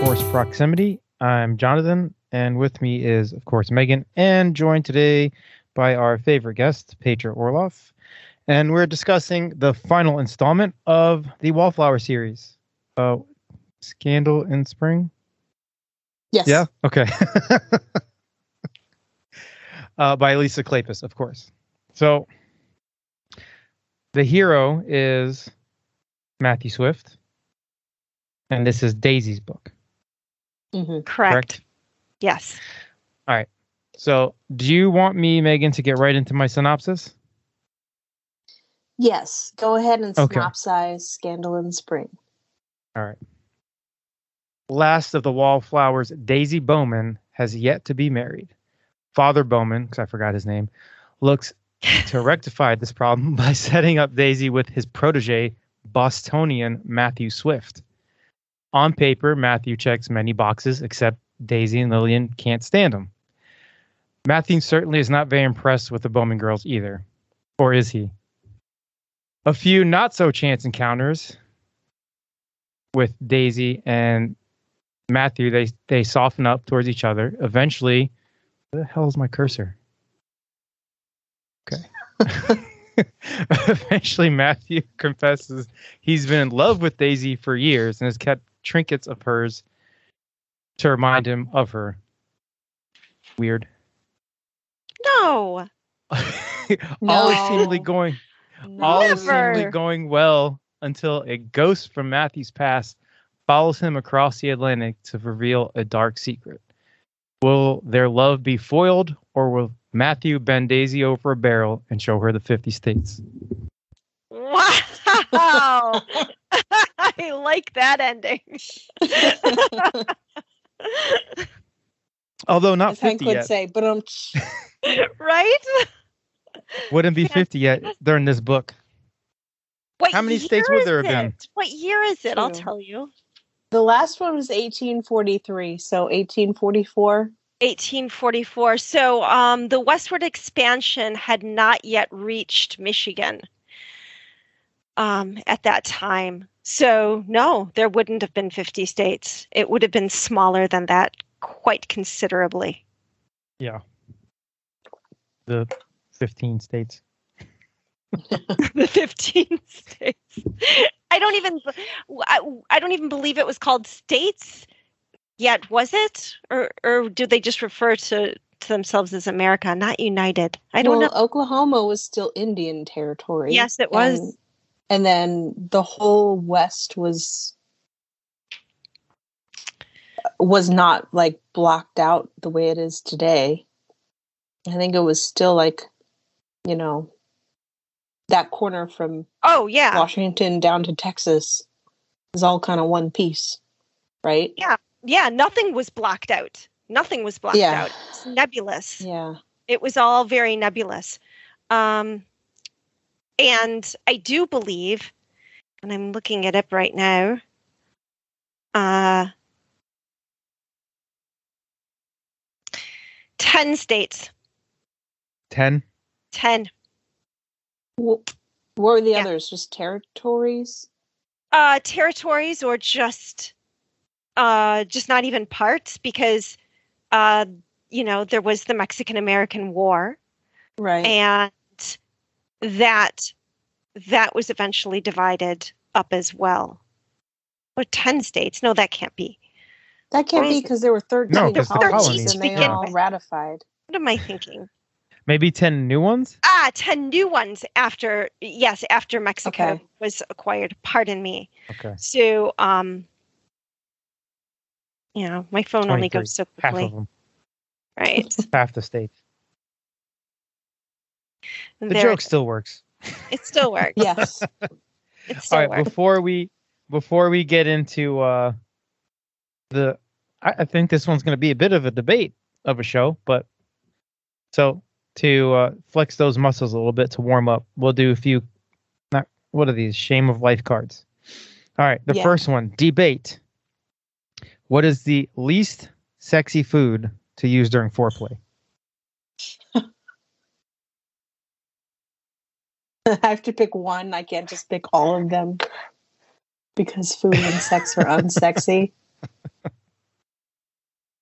Force Proximity. I'm Jonathan, and with me is, of course, Megan, and joined today by our favorite guest, Petra Orloff. And we're discussing the final installment of the Wallflower series. Scandal in Spring? Yes. Yeah? Okay. By Lisa Kleypas, of course. So, the hero is Matthew Swift, and this is Daisy's book. Mm-hmm. Correct. Yes. All right. So, do you want me, Megan, to get right into my synopsis? Yes. Go ahead and Okay. synopsize Scandal in Spring. All right. Last of the Wallflowers, Daisy Bowman has yet to be married. Father Bowman, because I forgot his name, looks to rectify this problem by setting up Daisy with his protege, Bostonian Matthew Swift. On paper, Matthew checks many boxes, except Daisy and Lillian can't stand him. Matthew certainly is not very impressed with the Bowman girls either. Or is he? A few not-so-chance encounters with Daisy and Matthew, they soften up towards each other. Eventually, where the hell is my cursor? Okay. Eventually, Matthew confesses he's been in love with Daisy for years and has kept trinkets of hers to remind him of her. Weird. No. All is seemingly going well until a ghost from Matthew's past follows him across the Atlantic to reveal a dark secret. Will their love be foiled, or will Matthew bend Daisy over a barrel and show her the 50 states? Wow. I like that ending. Although not As Hank 50 would yet. say, but Right? Wouldn't be 50 yet during this book. What How many year states would there is have been? it? What year is it? I'll Two. tell you. the last one was 1843, so 1844. 1844. So the westward expansion had not yet reached Michigan at that time. So no, there wouldn't have been 50 states. It would have been smaller than that quite considerably. Yeah. The 15 states. The 15 states. I don't even believe it was called states yet, was it? Or do they just refer to themselves as America, not united? I don't know. Oklahoma was still Indian territory. Yes, it was. And then the whole West was not like blocked out the way it is today. I think it was still like, that corner from Washington down to Texas is all kind of one piece, right? Yeah, nothing was blocked out. Nothing was blocked out. It's nebulous. Yeah. It was all very nebulous. And I do believe, and I'm looking it up right now, 10 states. 10? 10. What were the others? Just territories? Territories, or just not even parts, because there was the Mexican-American War, right? And that was eventually divided up as well. Or 10 states? No, that can't be. That can't be, because there were 13 colonies and they all ratified. What am I thinking? Maybe 10 new ones? 10 new ones after Mexico was acquired. Pardon me. Okay. So, my phone only goes so quickly. Half of them. Right. Half the states. The joke still works. It still works. Yes. It still all right, works. Before we get into I think this one's going to be a bit of a debate of a show, but so to flex those muscles a little bit to warm up, we'll do a few. What are these? Shame of life cards. All right, the first one, debate. What is the least sexy food to use during foreplay? I have to pick one. I can't just pick all of them because food and sex are unsexy.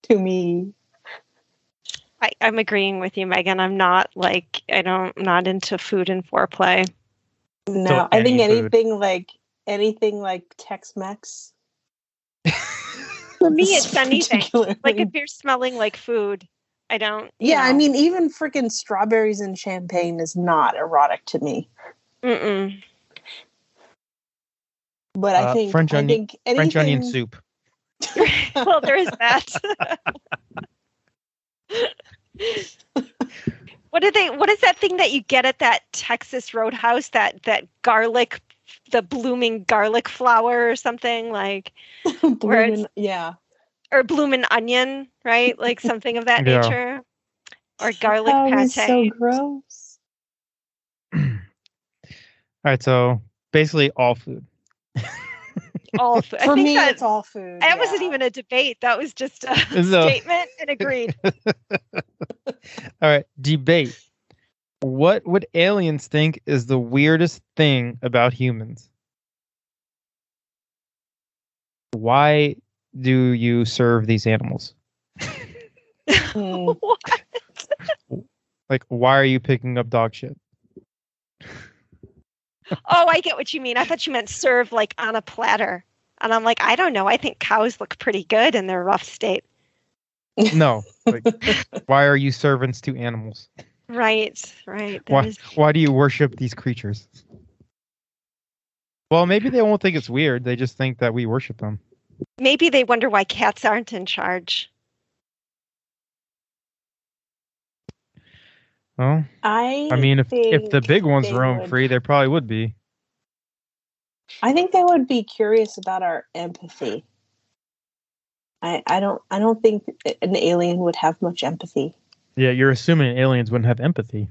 to me. I'm agreeing with you, Megan. I'm not not into food and foreplay. No, So I think any food. anything like Tex-Mex. For me, it's anything. Like if you're smelling like food, I don't. Yeah, I mean, even freaking strawberries and champagne is not erotic to me. Mm-mm. But I think French onion soup. Well, there is that. What is that thing that you get at that Texas Roadhouse? That garlic, the blooming garlic flower or something like, or bloomin' onion, right? Like something of that nature, or garlic pate. It's so gross. All right, so basically all food. All food. For me, it's all food. That wasn't even a debate. That was just a statement and agreed. All right, debate. What would aliens think is the weirdest thing about humans? Why do you serve these animals? What? Like, why are you picking up dog shit? Oh, I get what you mean. I thought you meant serve like on a platter. And I'm like, I don't know. I think cows look pretty good in their rough state. No. Like, why are you servants to animals? Right. Why do you worship these creatures? Well, maybe they won't think it's weird. They just think that we worship them. Maybe they wonder why cats aren't in charge. Well, I mean, if the big ones roam free, they probably would be. I think they would be curious about our empathy. I don't think an alien would have much empathy. Yeah, you're assuming aliens wouldn't have empathy.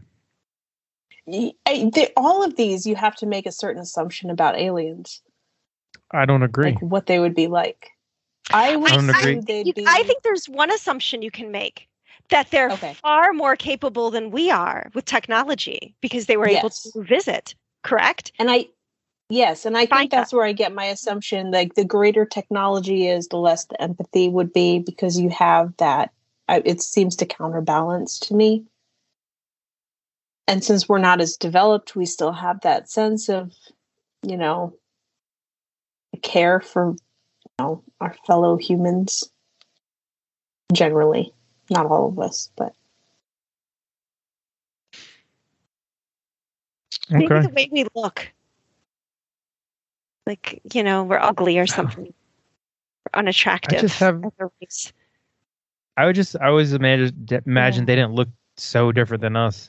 All of these, you have to make a certain assumption about aliens. I don't agree. Like what they would be like. I don't agree. I think there's one assumption you can make. That they're far more capable than we are with technology because they were able to visit, correct? And I think that's where I get my assumption. Like the greater technology is, the less the empathy would be because you have that. It seems to counterbalance to me. And since we're not as developed, we still have that sense of, care for, our fellow humans. Generally. Not all of us, but maybe the way we look, like we're ugly or something, we're unattractive. I always imagine they didn't look so different than us.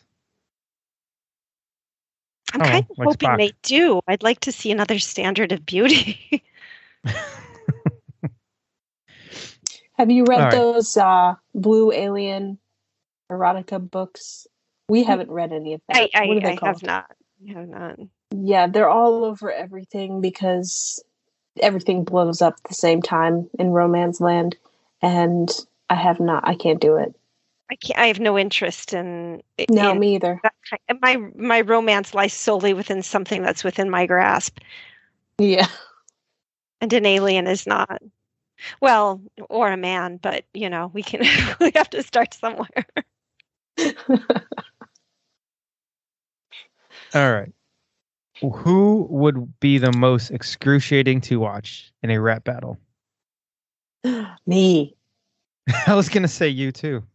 I'm kind of hoping Spock. They do. I'd like to see another standard of beauty. Have you read those Blue Alien erotica books? We haven't read any of that. I have not. Yeah, they're all over everything because everything blows up at the same time in romance land, and I can't do it. I have no interest in. No, me either. My romance lies solely within something that's within my grasp. Yeah, and an alien is not. Well, or a man, but we have to start somewhere. All right. Who would be the most excruciating to watch in a rap battle? Me. I was going to say you too.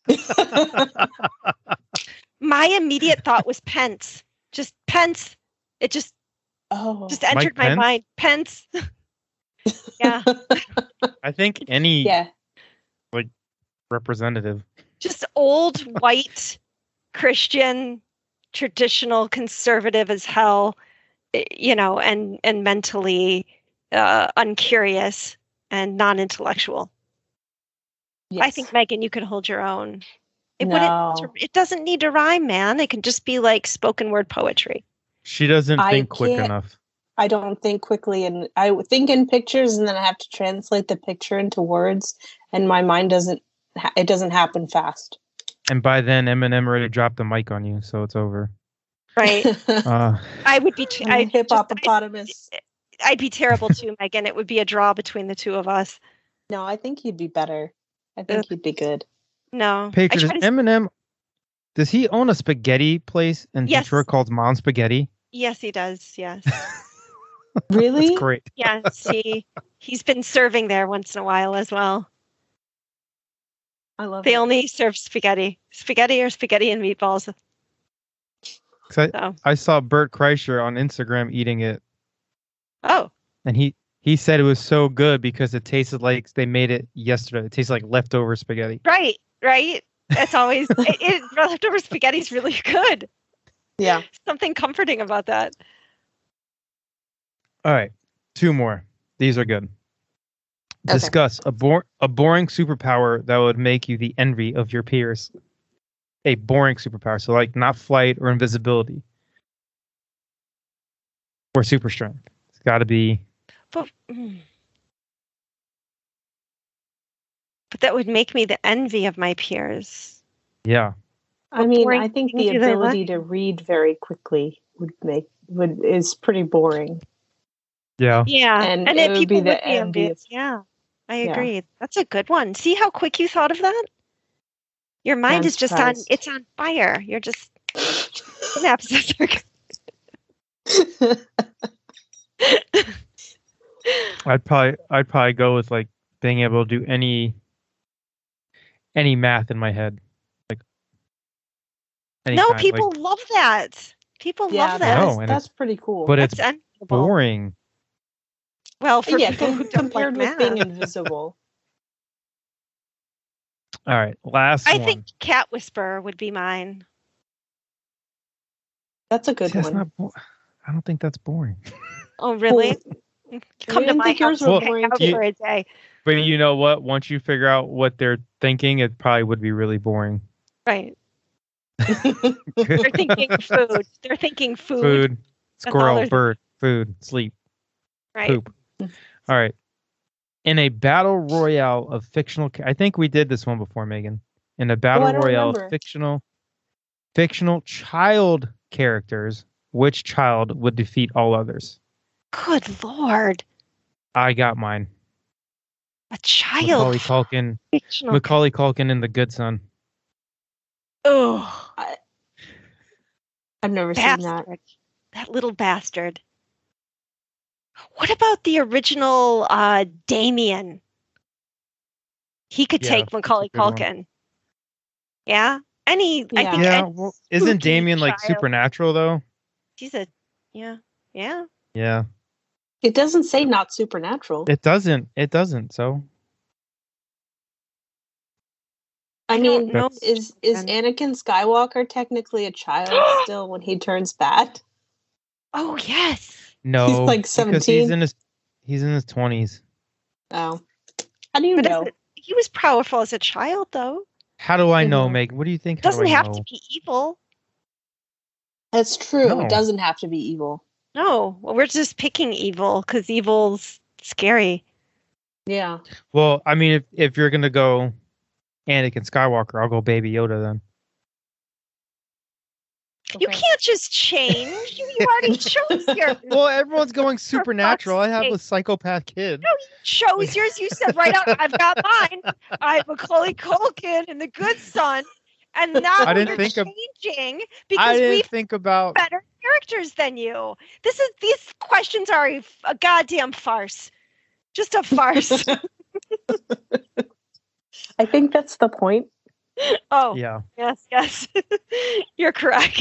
My immediate thought was Pence. Just Pence. It just entered my mind. Pence. Yeah. I think any representative. Just old white Christian traditional conservative as hell, and mentally uncurious and non-intellectual. Yes. I think Megan, you could hold your own. It doesn't need to rhyme, man. It can just be like spoken word poetry. She doesn't think quick enough. I don't think quickly, and I think in pictures, and then I have to translate the picture into words, and my mind doesn't happen fast. And by then, Eminem already dropped the mic on you, so it's over. Right. I would be hippopotamus. I'd be terrible too, Megan. It would be a draw between the two of us. No, I think you'd be better. I think he'd be good. No. Paige, does Eminem, does he own a spaghetti place in Detroit called Mom Spaghetti? Yes, he does. Yes. Really? That's great. Yes, he's been serving there once in a while as well. I love They it. only serve spaghetti or spaghetti and meatballs. I saw Bert Kreischer on Instagram eating it. Oh. And he said it was so good because it tasted like they made it yesterday. It tastes like leftover spaghetti. Right. That's always leftover spaghetti is really good. Yeah. Something comforting about that. All right. 2 more. These are good. Okay. Discuss a boring superpower that would make you the envy of your peers. A boring superpower. So like not flight or invisibility. Or super strength. It's got to be. But that would make me the envy of my peers. Yeah. I mean, I think the ability to read very quickly is pretty boring. Yeah. Yeah. And it would be the envy. Yeah. I agree. That's a good one. See how quick you thought of that? Your mind is just it's on fire. You're just synapses I'd probably go with like being able to do any math in my head. Like people love that. People love that. That's pretty cool. But it's boring. Well, for people who don't compared like with being invisible. All right, last one. I think Cat Whisperer would be mine. That's a good one. I don't think that's boring. Oh, really? Come to my house and hang out for a day. But you know what? Once you figure out what they're thinking, it probably would be really boring. Right. They're thinking food. They're thinking food. Food, squirrel, bird, food, sleep, right. poop. All right. In a battle royale of fictional, I think we did this one before, Megan. In a battle royale of fictional child characters, which child would defeat all others? Good Lord. I got mine. A child. Macaulay Culkin in The Good Son. Oh. I've never seen that. That little bastard. What about the original Damien? He could take Macaulay Culkin. Yeah? I think well, isn't Damien like supernatural though? He's yeah. It doesn't say not supernatural. It doesn't, so. I mean, is Anakin Skywalker technically a child still when he turns bad? Oh, yes. No. He's like 17. He's in his 20s. Oh. How do you know? He was powerful as a child, though. How do I know, Meg? What do you think? It doesn't have to be evil. That's true. No. It doesn't have to be evil. No. Well, we're just picking evil because evil's scary. Yeah. Well, I mean, if you're going to go Anakin Skywalker, I'll go Baby Yoda then. Okay. You can't just change. You already chose yours. Well, everyone's going supernatural. I have a psychopath kid. No, you chose yours. You said right out, I've got mine. I have Macaulay Culkin and The Good Son. And now we're changing because we think about better characters than you. These questions are a goddamn farce. Just a farce. I think that's the point. Oh, yeah. Yes. You're correct.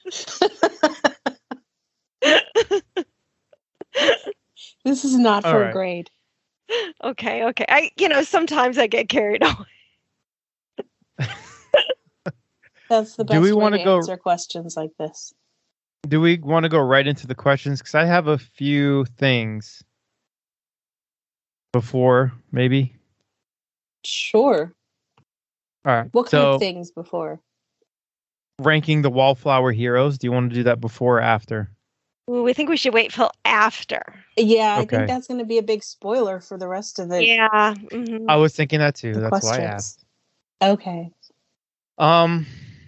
This is not for a grade. Okay. Sometimes I get carried away. That's the best way to answer questions like this. Do we want to go right into the questions? Because I have a few things before, maybe. Sure. All right. What kind of things before? Ranking the Wallflower heroes. Do you want to do that before or after? Ooh, we think we should wait till after. Yeah, I think that's going to be a big spoiler for the rest of it. Yeah. Mm-hmm. I was thinking that too. That's why I asked. Okay. I'm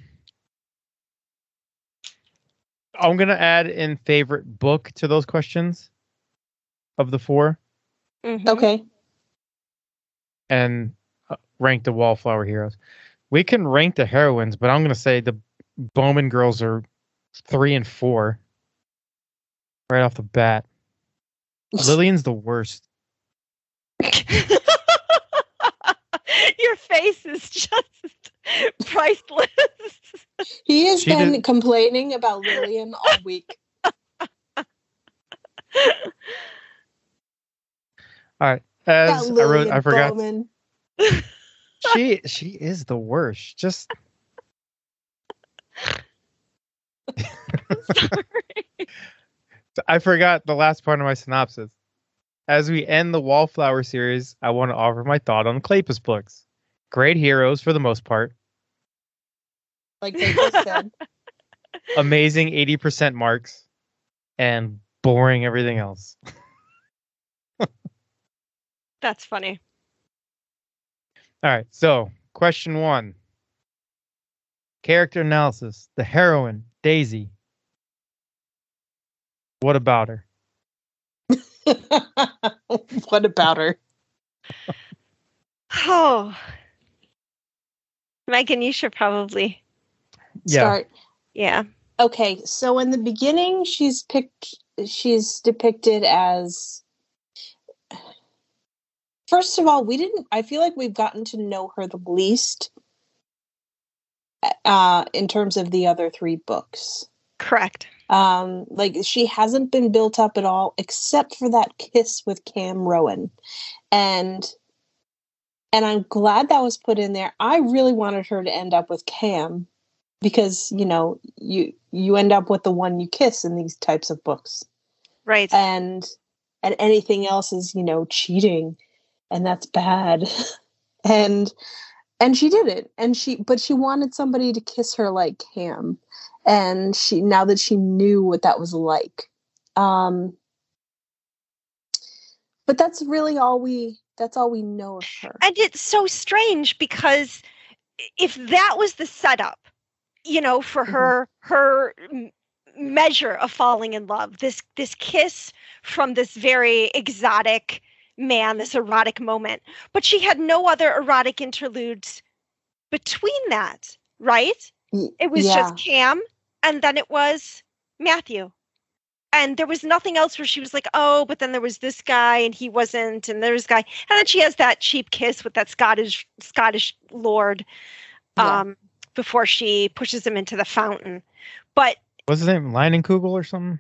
going to add in favorite book to those questions of the 4. Mm-hmm. Okay. And rank the Wallflower heroes. We can rank the heroines, but I'm going to say the Bowman girls are 3 and 4 right off the bat. Lillian's the worst. Your face is just priceless. He has been complaining about Lillian all week. All right. As I wrote, I forgot. Bowman. She is the worst. Just Sorry. I forgot the last part of my synopsis. As we end the Wallflower series, I want to offer my thought on Kleypas books. Great heroes for the most part. Like they just said. Amazing 80% marks. And boring everything else. That's funny. All right, so question 1. Character analysis. The heroine, Daisy. What about her? What about her? Oh. Megan, you should probably start. Yeah. Okay, so in the beginning, she's depicted as. First of all, I feel like we've gotten to know her the least in terms of the other 3 books. Correct. Like she hasn't been built up at all, except for that kiss with Cam Rowan. And I'm glad that was put in there. I really wanted her to end up with Cam because, you know, you end up with the one you kiss in these types of books. Right. And anything else is, you know, cheating. And that's bad. and she did it. But she wanted somebody to kiss her like Cam. And now that she knew what that was like. But that's really all we know of her. And it's so strange because if that was the setup, you know, for her measure of falling in love, this kiss from this very exotic man, this erotic moment, but she had no other erotic interludes between that, right? It was just Cam, and then it was Matthew. And there was nothing else where she was like, oh, but then there was this guy and he wasn't, and there's guy. And then she has that cheap kiss with that Scottish lord before she pushes him into the fountain. But what's his name? Leinenkugel or something?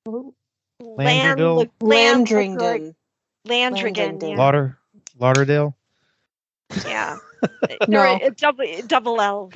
Landrington. Yeah. Lauderdale? Yeah. No. Double L.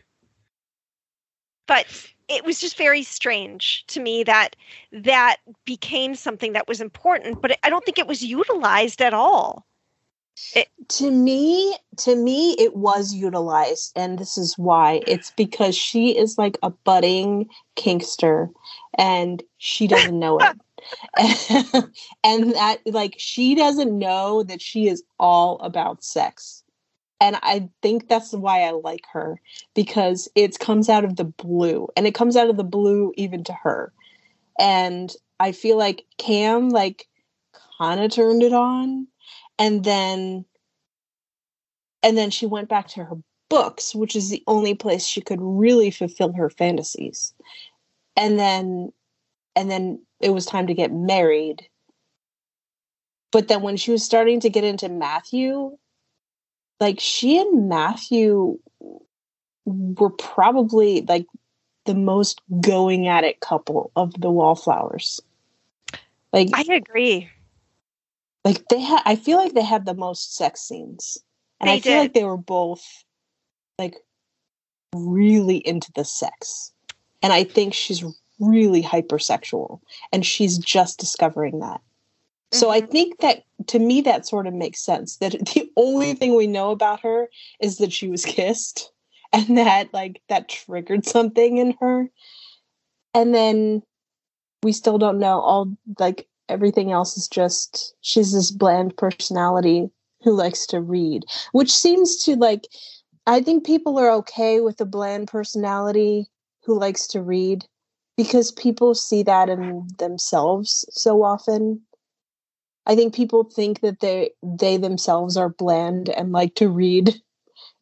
But it was just very strange to me that became something that was important, but I don't think it was utilized at all. To me, it was utilized, and this is why. It's because she is like a budding kinkster, and she doesn't know it. And that, like, she doesn't know that she is all about sex. And I think that's why I like her, because it comes out of the blue, and it comes out of the blue even to her. And I feel like Cam, like, kind of turned it on, and then she went back to her books, which is the only place she could really fulfill her fantasies. And then it was time to get married. But then when she was starting to get into Matthew, like, she and Matthew were probably like the most going at it couple of the Wallflowers. Like, I agree. Like, I feel like they had the most sex scenes. And I feel like they were both, like, really into the sex. And I think she's really hypersexual. And she's just discovering that. Mm-hmm. So I think that, to me, that sort of makes sense. That the only thing we know about her is that she was kissed. And that, like, that triggered something in her. And then we still don't know all, like, everything else is just, she's this bland personality who likes to read, which seems to, like, I think people are okay with a bland personality who likes to read because people see that in themselves so often. I think people think that they themselves are bland and like to read,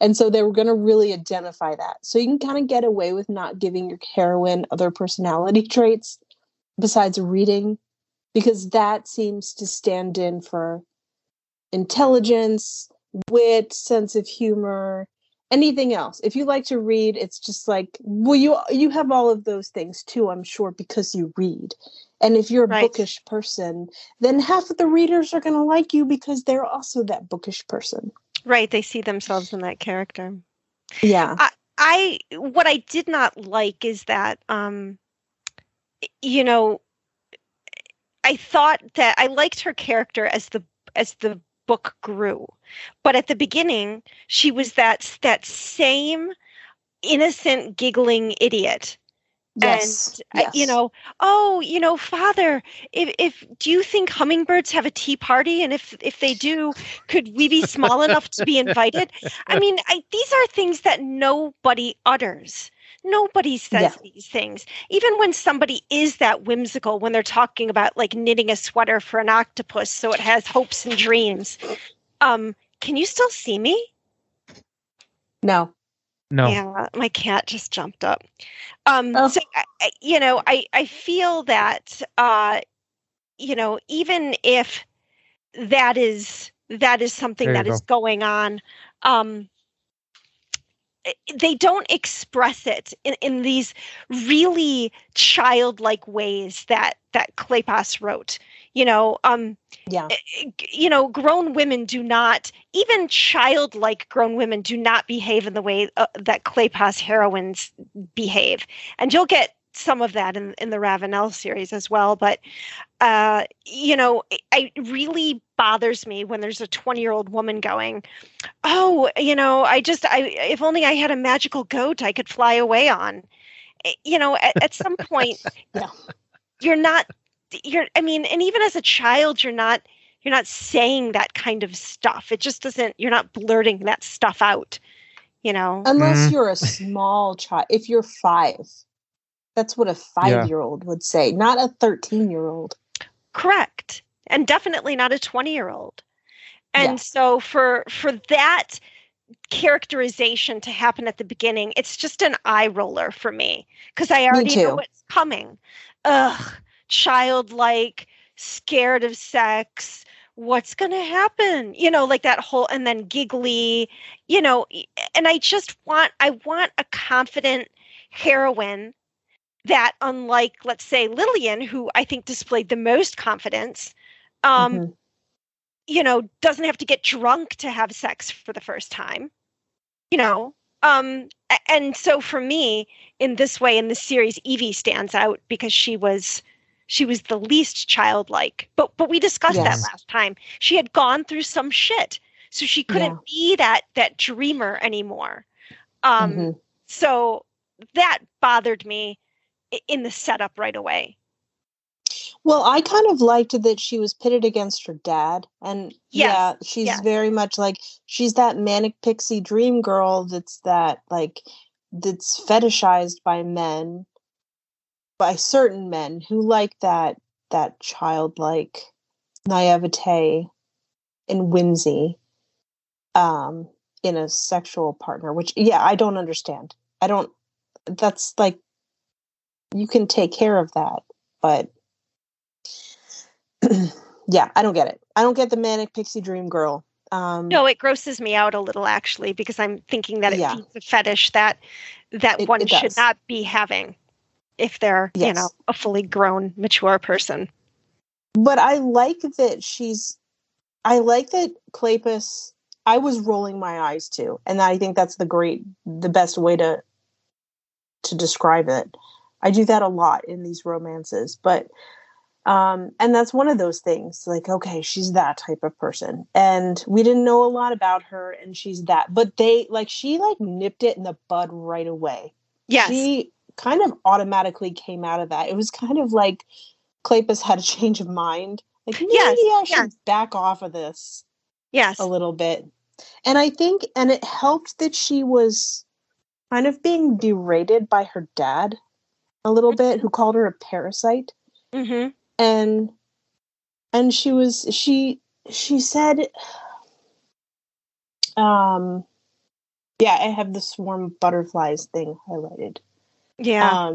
And so they were going to really identify that. So you can kind of get away with not giving your heroine other personality traits besides reading, because that seems to stand in for intelligence, wit, sense of humor, anything else. If you like to read, it's just like, well, you have all of those things too, I'm sure, because you read. And if you're a bookish person, then half of the readers are going to like you because they're also that bookish person. Right. They see themselves in that character. Yeah. What I did not like is that, you know, I thought that I liked her character as the book grew, but at the beginning she was that same innocent giggling idiot. Yes. And Father, if do you think hummingbirds have a tea party? And if they do, could we be small enough to be invited? I mean, these are things that nobody utters. Nobody says these things. Even when somebody is that whimsical, when they're talking about like knitting a sweater for an octopus so it has hopes and dreams. Can you still see me? No. Yeah, my cat just jumped up. So I feel that even if that is something that is going on, they don't express it in these really childlike ways that Kleypas wrote. Grown women do not, even childlike grown women do not behave in the way that Kleypas heroines behave. And you'll get some of that in the Ravenel series as well. But, it really bothers me when there's a 20-year-old woman going, oh, if only I had a magical goat I could fly away on. At some point, and even as a child, you're not saying that kind of stuff. It just doesn't, you're not blurting that stuff out, Unless you're a small child. If you're 5, that's what a 5-year-old would say, not a 13-year-old. Correct. And definitely not a 20-year-old. And so for that characterization to happen at the beginning, it's just an eye roller for me, because I already know what's coming. Ugh, childlike, scared of sex. What's going to happen? Like that whole, and then giggly, and I want a confident heroine that, unlike, let's say, Lillian, who I think displayed the most confidence, doesn't have to get drunk to have sex for the first time, and so for me, in this way, in this series, Evie stands out because she was the least childlike, but we discussed that last time. She had gone through some shit, so she couldn't be that dreamer anymore. So that bothered me in the setup right away. Well, I kind of liked that she was pitted against her dad. And she's very much like, she's that manic pixie dream girl that's fetishized by men, by certain men who like that childlike naivete and whimsy in a sexual partner, which, I don't understand. That's like, you can take care of that, but I don't get it. I don't get the manic pixie dream girl. No, it grosses me out a little, actually, because I'm thinking that it feeds a fetish that one should not be having if they're, a fully grown, mature person. But I like that Kleypas, I was rolling my eyes too. And I think that's the best way to describe it. I do that a lot in these romances, but and that's one of those things, like, okay, she's that type of person, and we didn't know a lot about her, and she's that, but she nipped it in the bud right away. Yes. She kind of automatically came out of that. It was kind of like Kleypas had a change of mind, like, maybe I should back off of this a little bit. And I think, and it helped that she was kind of being berated by her dad a little bit, who called her a parasite. Mm-hmm. And she said, Yeah, I have the swarm butterflies thing highlighted. Yeah.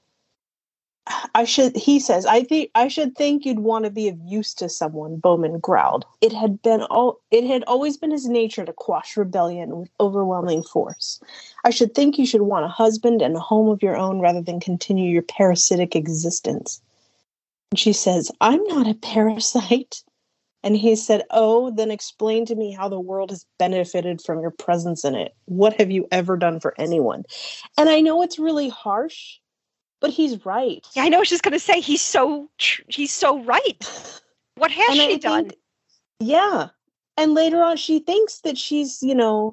He says, I should think you'd want to be of use to someone, Bowman growled. It had always been his nature to quash rebellion with overwhelming force. I should think you should want a husband and a home of your own rather than continue your parasitic existence. And she says, I'm not a parasite. And he said, oh, then explain to me how the world has benefited from your presence in it. What have you ever done for anyone? And I know it's really harsh, but he's right. Yeah, I know. I was just going to say he's so right. What has she done? Yeah. And later on, she thinks that she's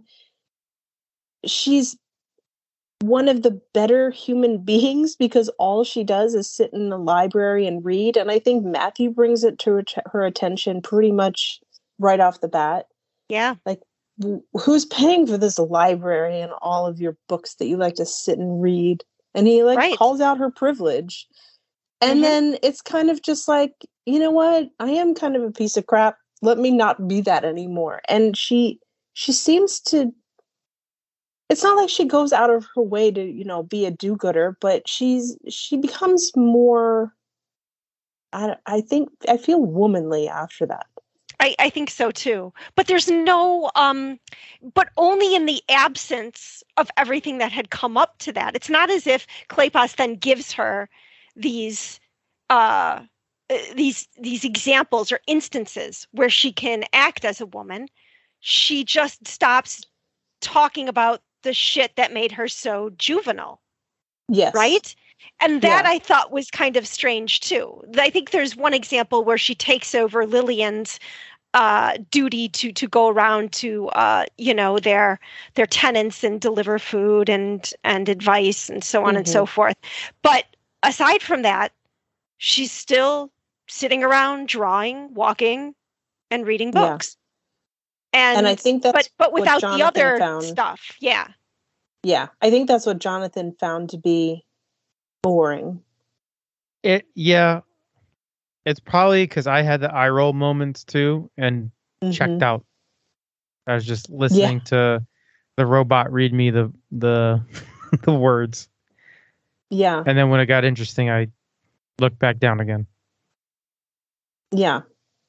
one of the better human beings because all she does is sit in the library and read. And I think Matthew brings it to her attention pretty much right off the bat. Yeah. Like, who's paying for this library and all of your books that you like to sit and read? And he calls out her privilege. And then it's kind of just like, you know what? I am kind of a piece of crap. Let me not be that anymore. And she seems to, it's not like she goes out of her way to, be a do-gooder, but she becomes more, I feel womanly after that. I think so too. But there's no, but only in the absence of everything that had come up to that. It's not as if Kleypas then gives her these examples or instances where she can act as a woman. She just stops talking about the shit that made her so juvenile. Yes. Right? And that I thought was kind of strange too. I think there's one example where she takes over Lillian's duty to go around to their tenants and deliver food and advice and so on and so forth. But aside from that, she's still sitting around drawing, walking, and reading books. Yeah. And I think that's but without the other stuff. Yeah. Yeah. I think that's what Jonathan found to be boring. It's probably because I had the eye roll moments too and checked out. I was just listening to the robot read me the the words. Yeah. And then when it got interesting, I looked back down again. Yeah.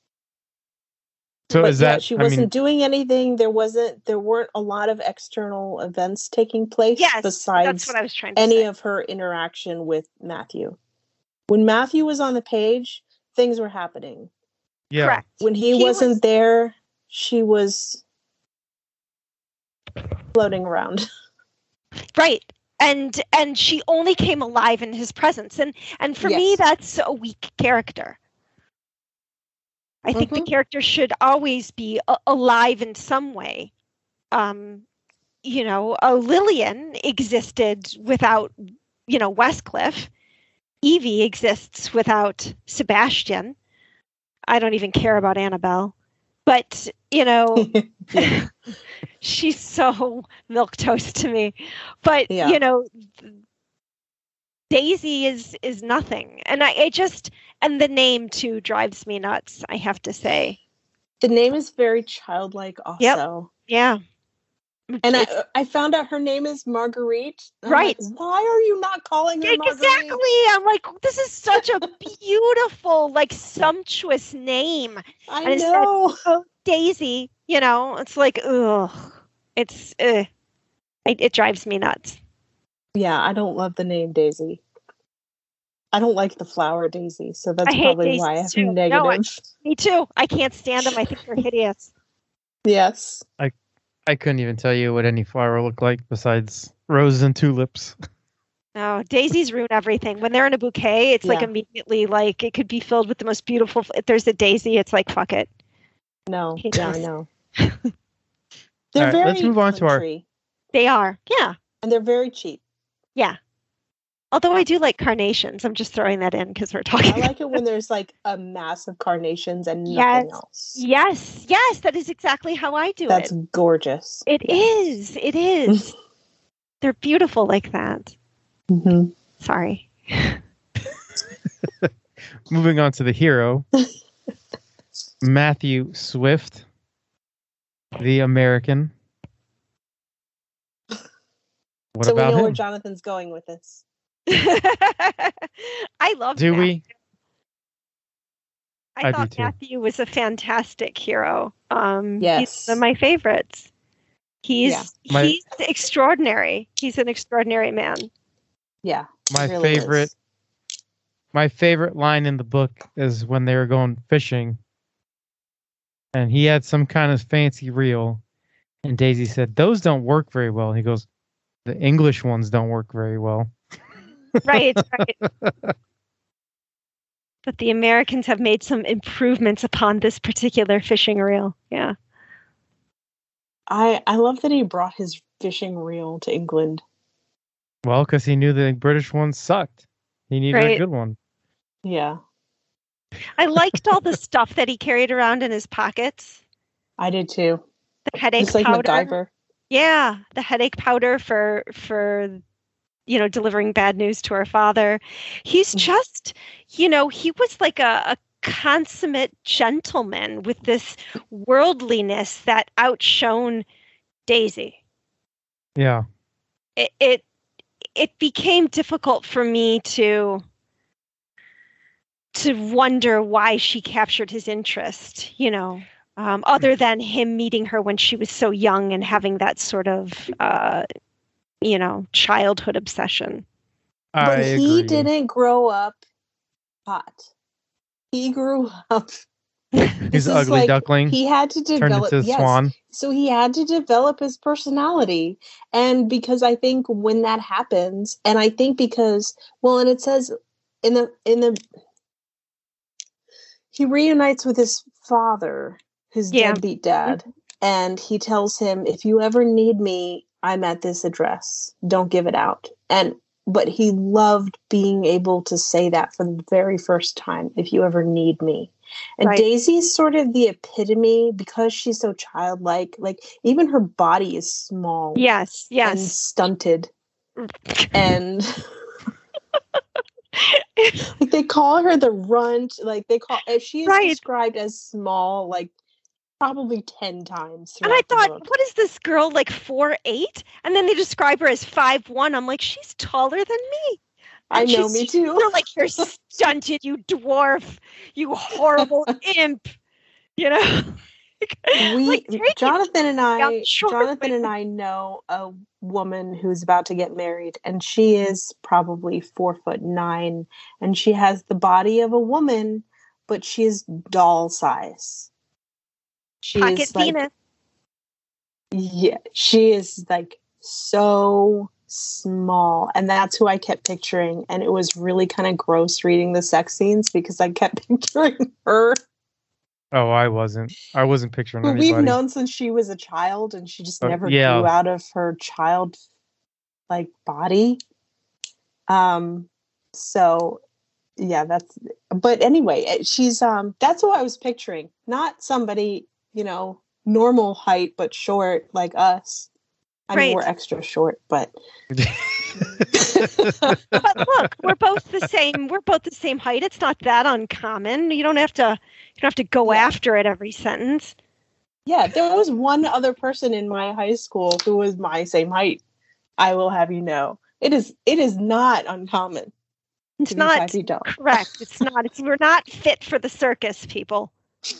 So is that she wasn't doing anything? There weren't a lot of external events taking place besides that's what I was trying to any say. of her interaction with Matthew. When Matthew was on the page, things were happening. Yeah. Correct. When he wasn't there, she was floating around. Right. And she only came alive in his presence. And for me, that's a weak character. I think the character should always be alive in some way. Lillian existed without, Westcliff. Evie exists without Sebastian. I don't even care about Annabelle. But, she's so milquetoast to me. But, Daisy is nothing. And and the name too drives me nuts, I have to say. The name is very childlike also. Yep. Yeah. And I found out her name is Marguerite. Right. Like, why are you not calling her Marguerite? Exactly. I'm like, this is such a beautiful, sumptuous name. I know. Daisy, it's like, ugh. It drives me nuts. Yeah, I don't love the name Daisy. I don't like the flower Daisy, so that's probably why I'm negative. No, me too. I can't stand them. I think they're hideous. Yes. I couldn't even tell you what any flower looked like besides roses and tulips. No, daisies ruin everything. When they're in a bouquet, it's immediately it could be filled with the most beautiful. If there's a daisy, it's like, fuck it. No. Yeah, I know. They're right, very let's move on country. They are. Yeah. And they're very cheap. Yeah. Although I do like carnations. I'm just throwing that in because we're talking. I like it when there's a mass of carnations and nothing else. Yes. That is exactly how I do That's gorgeous. It is. They're beautiful like that. Mm-hmm. Sorry. Moving on to the hero. Matthew Swift, the American. What so we about know where him? Jonathan's going with this. I love Do Matthew. we? I I thought do too. Matthew was a fantastic hero. Yes. He's one of my favorites. Yeah. He's extraordinary. He's an extraordinary man. Yeah. My it really favorite is. my favorite line in the book is when they were going fishing and he had some kind of fancy reel and Daisy said, "Those don't work very well." He goes, "The English ones don't work very well." Right. But the Americans have made some improvements upon this particular fishing reel. Yeah. I love that he brought his fishing reel to England. Well, because he knew the British ones sucked. He needed a good one. Yeah. I liked all the stuff that he carried around in his pockets. I did too. The headache Just like powder. MacGyver. Yeah, the headache powder for delivering bad news to her father. He's just, he was like a consummate gentleman with this worldliness that outshone Daisy. Yeah. It became difficult for me to wonder why she captured his interest, other than him meeting her when she was so young and having that sort of childhood obsession. But he didn't grow up hot. He grew up. He's an ugly duckling. He had to develop. Turned into a swan. So he had to develop his personality, and because I think when that happens, and I think because and it says in the he reunites with his father, his deadbeat dad, and he tells him, "If you ever need me, I'm at this address. Don't give it out." But he loved being able to say that for the very first time, "If you ever need me." And Daisy's sort of the epitome because she's so childlike. Like even her body is small. Yes. And stunted. And like they call her the runt. Like she is described as small, like probably 10 times. And I thought, what is this girl, like 4'8"? And then they describe her as 5'1". I'm like, she's taller than me. And I know, me too. They're like, you're stunted, you dwarf, you horrible imp. Jonathan and I know a woman who's about to get married, and she is probably 4'9", and she has the body of a woman, but she is doll size. She Pocket is like, Venus. Yeah, she is like so small, and that's who I kept picturing, and it was really kind of gross reading the sex scenes because I kept picturing her. Oh, I wasn't picturing anybody. We've known since she was a child, and she just never grew out of her child like body. So yeah, but anyway, she's that's who I was picturing, not somebody, normal height but short like us. I mean, we're extra short, but but look, we're both the same. We're both the same height. It's not that uncommon. You don't have to go after it every sentence. Yeah, there was one other person in my high school who was my same height. I will have you know, it is not uncommon. It's not correct. It's not. We're not fit for the circus, people.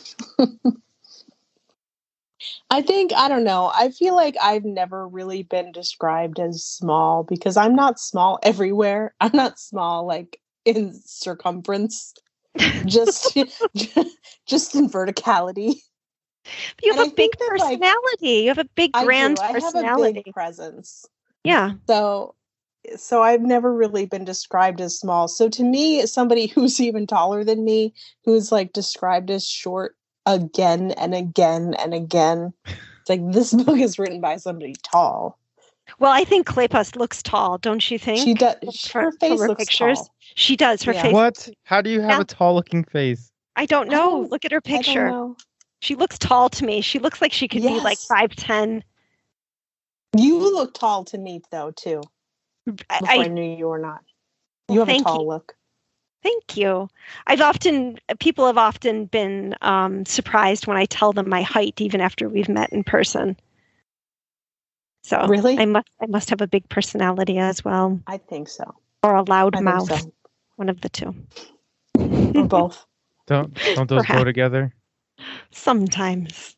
I don't know. I feel like I've never really been described as small because I'm not small everywhere. I'm not small like in circumference, just in verticality. But you have a big personality. You have a big grand personality. I have a big presence. Yeah. So I've never really been described as small. So to me, somebody who's even taller than me, who's like described as short again and again and again, it's like this book is written by somebody tall. Well, I think Kleypas looks tall, don't you think? She does. Her face looks tall. She does. Her face. What? How do you have a tall-looking face? I don't know. Look at her picture. I don't know. She looks tall to me. She looks like she could be like 5'10". You look tall to me though too. Before I knew you or not. You have a tall look. Thank you. People have often been surprised when I tell them my height, even after we've met in person. So really, I must have a big personality as well. I think so. Or a loud mouth. So. One of the two. Or both. Don't those go together? Sometimes.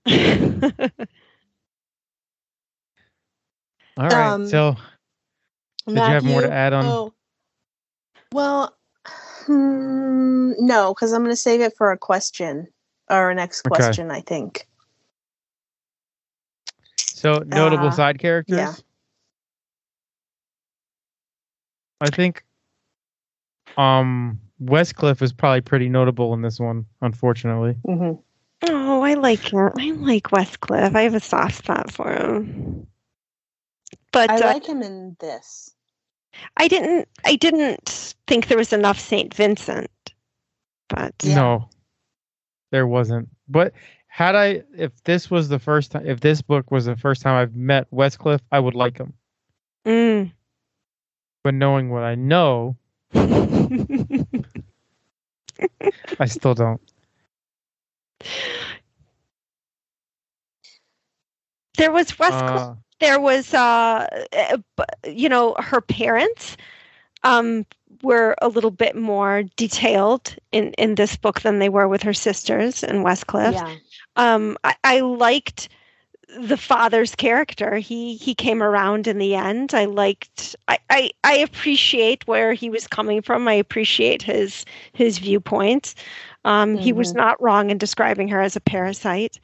All right. So did Matthew, you have more to add on? Oh. Well, no, because I'm going to save it for a question or a next question, I think. So notable side characters? Yeah. I think Westcliff is probably pretty notable in this one, unfortunately. Mm-hmm. Oh, I like him. I like Westcliff. I have a soft spot for him. But I like him in this. I didn't think there was enough St. Vincent. But no, there wasn't. But if this was the first time, if this book was the first time I've met Westcliff, I would like him. Mm. But knowing what I know, I still don't. There was Westcliff. There was, her parents were a little bit more detailed in this book than they were with her sisters in Westcliff. Yeah. I liked the father's character. He came around in the end. I appreciate where he was coming from. I appreciate his viewpoint. He was not wrong in describing her as a parasite.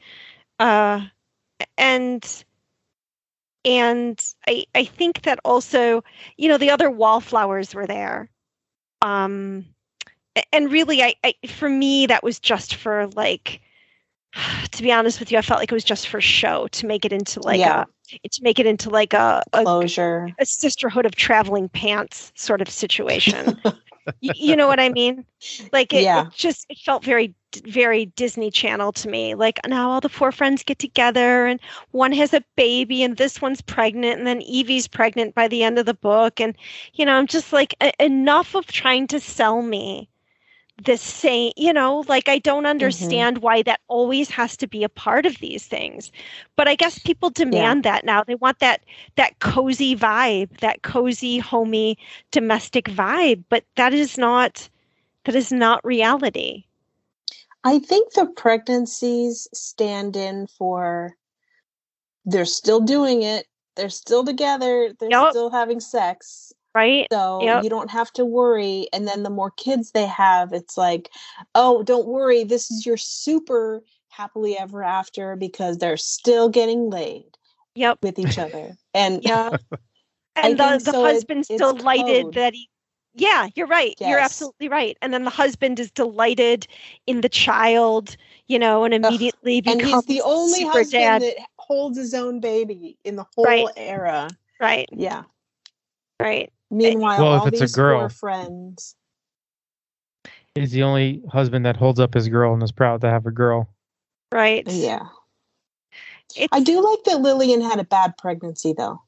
And I think that also, the other wallflowers were there. And really, for me, that was just for to be honest with you, I felt like it was just for show to make it into a closure, a sisterhood of traveling pants sort of situation. You know what I mean? It felt very, very Disney Channel to me. Like, now all the four friends get together and one has a baby and this one's pregnant and then Evie's pregnant by the end of the book. And, I'm just like, enough of trying to sell me this same, I don't understand why that always has to be a part of these things. But I guess people demand that now. They want that cozy vibe, that cozy, homey, domestic vibe. But that is not reality. I think the pregnancies stand in for they're still doing it. They're still together. They're still having sex. Right. So you don't have to worry. And then the more kids they have, it's like, oh, don't worry. This is your super happily ever after because they're still getting laid with each other. And and the husband's delighted that he. Yeah, you're right. Yes. You're absolutely right. And then the husband is delighted in the child, and immediately becomes and he's the only super husband dad. that holds his own baby in the whole era. Right. Yeah. Right. Meanwhile, all these four friends. He's the only husband that holds up his girl and is proud to have a girl. Right. Yeah. I do like that Lillian had a bad pregnancy, though.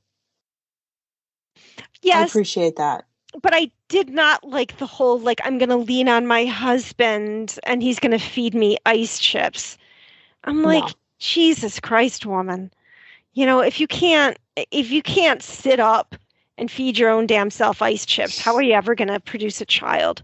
Yes. I appreciate that. But I did not like the whole, I'm going to lean on my husband and he's going to feed me ice chips. I'm like, Jesus Christ, woman. If you can't sit up and feed your own damn self ice chips, how are you ever going to produce a child?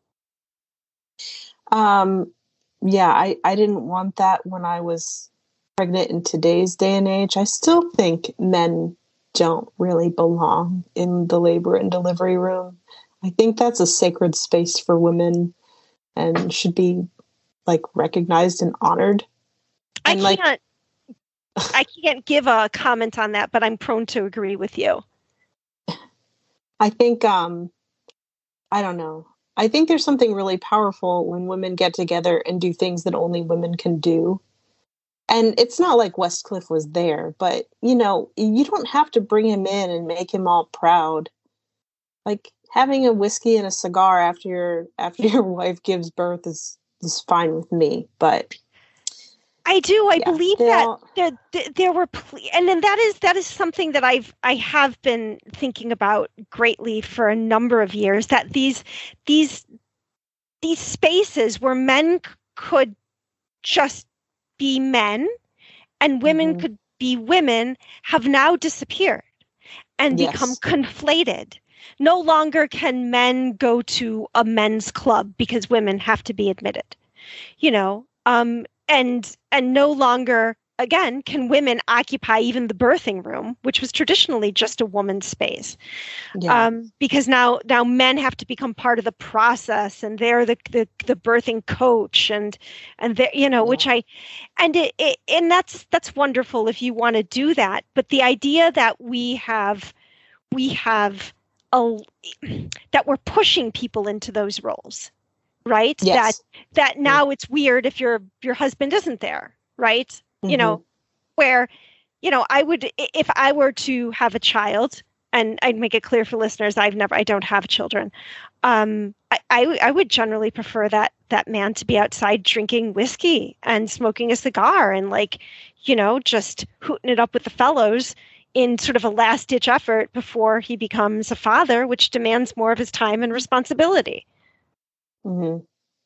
I didn't want that when I was pregnant in today's day and age. I still think men don't really belong in the labor and delivery room. I think that's a sacred space for women and should be recognized and honored. And I can't give a comment on that, but I'm prone to agree with you. I think, I don't know. I think there's something really powerful when women get together and do things that only women can do. And it's not like Westcliff was there, but, you don't have to bring him in and make him all proud. Like, having a whiskey and a cigar after your wife gives birth is fine with me, but... I do. I believe that there were, and then that is something that I have been thinking about greatly for a number of years. That these spaces where men could just be men, and women could be women have now disappeared and become conflated. No longer can men go to a men's club because women have to be admitted, and no longer, again, can women occupy even the birthing room, which was traditionally just a woman's space. Because now men have to become part of the process, and they're the birthing coach, and they which and that's wonderful if you want to do that. But the idea that we have that we're pushing people into those roles, right? Yes. That now it's weird if your husband isn't there, right? Where, I would, if I were to have a child, and I'd make it clear for listeners, I don't have children. I would generally prefer that man to be outside drinking whiskey and smoking a cigar and just hooting it up with the fellows in sort of a last ditch effort before he becomes a father, which demands more of his time and responsibility. Mm-hmm.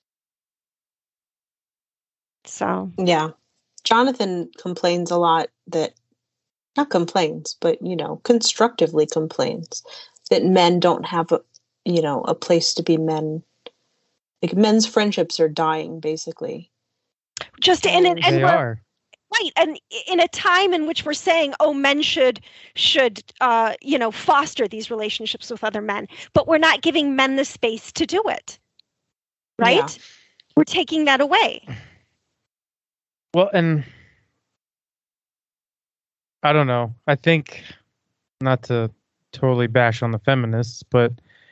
So, yeah. Jonathan complains a lot not complains, but, constructively complains that men don't have a place to be men. Like, men's friendships are dying, basically. And they are. Right. And in a time in which we're saying, men should foster these relationships with other men, but we're not giving men the space to do it. Right. Yeah. We're taking that away. Well, and I don't know. I think, not to totally bash on the feminists, but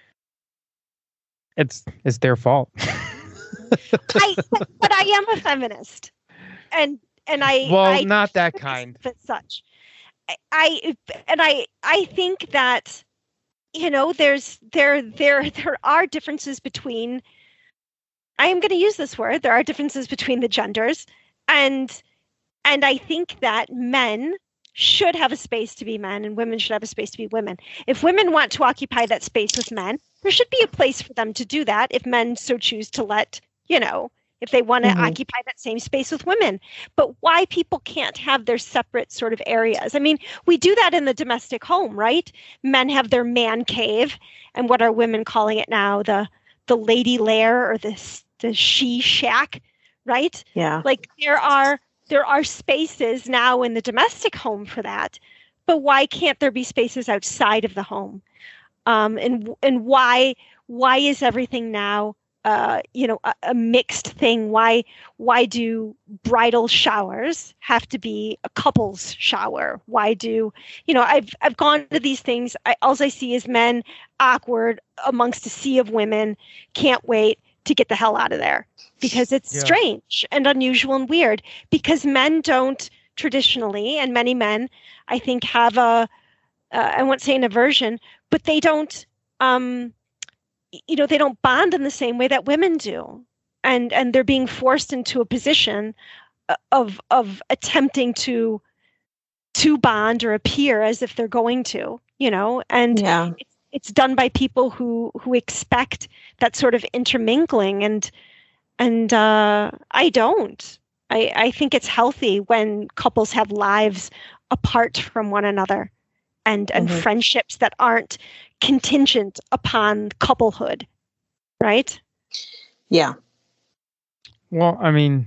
it's their fault. But I am a feminist, and I not that kind. But such, I think that there are differences between. I am going to use this word. There are differences between the genders, and I think that men should have a space to be men and women should have a space to be women. If women want to occupy that space with men, there should be a place for them to do that if men so choose to let, if they want to occupy that same space with women. But why people can't have their separate sort of areas? I mean, we do that in the domestic home, right? Men have their man cave, and what are women calling it now? The lady lair or the she shack, right? Yeah. Like there are spaces now in the domestic home for that, but why can't there be spaces outside of the home? And why is everything now a mixed thing? Why do bridal showers have to be a couple's shower? Why do I've gone to these things. All I see is men awkward amongst a sea of women. Can't wait to get the hell out of there because it's strange and unusual and weird. Because men don't traditionally, and many men, I think, have I won't say an aversion, but they don't. They don't bond in the same way that women do. And they're being forced into a position of attempting to bond or appear as if they're going to, and it's done by people who expect that sort of intermingling. And I don't. I think it's healthy when couples have lives apart from one another and friendships that aren't contingent upon couplehood, right? Yeah. Well, I mean,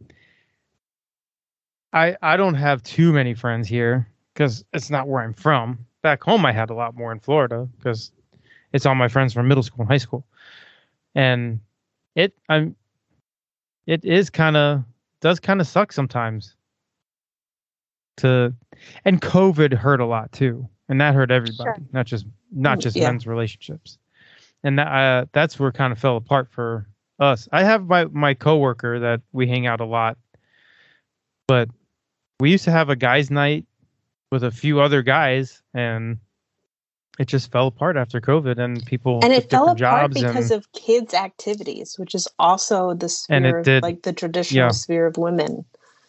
I don't have too many friends here because it's not where I'm from. Back home, I had a lot more in Florida because it's all my friends from middle school and high school, and it does kind of suck sometimes. And COVID hurt a lot too, and that hurt everybody, not just men's relationships. And that's where it kind of fell apart for us. I have my coworker that we hang out a lot, but we used to have a guys' night with a few other guys, and it just fell apart after COVID, and people and it fell apart jobs because of kids' activities, which is also the sphere of, like the traditional sphere of women.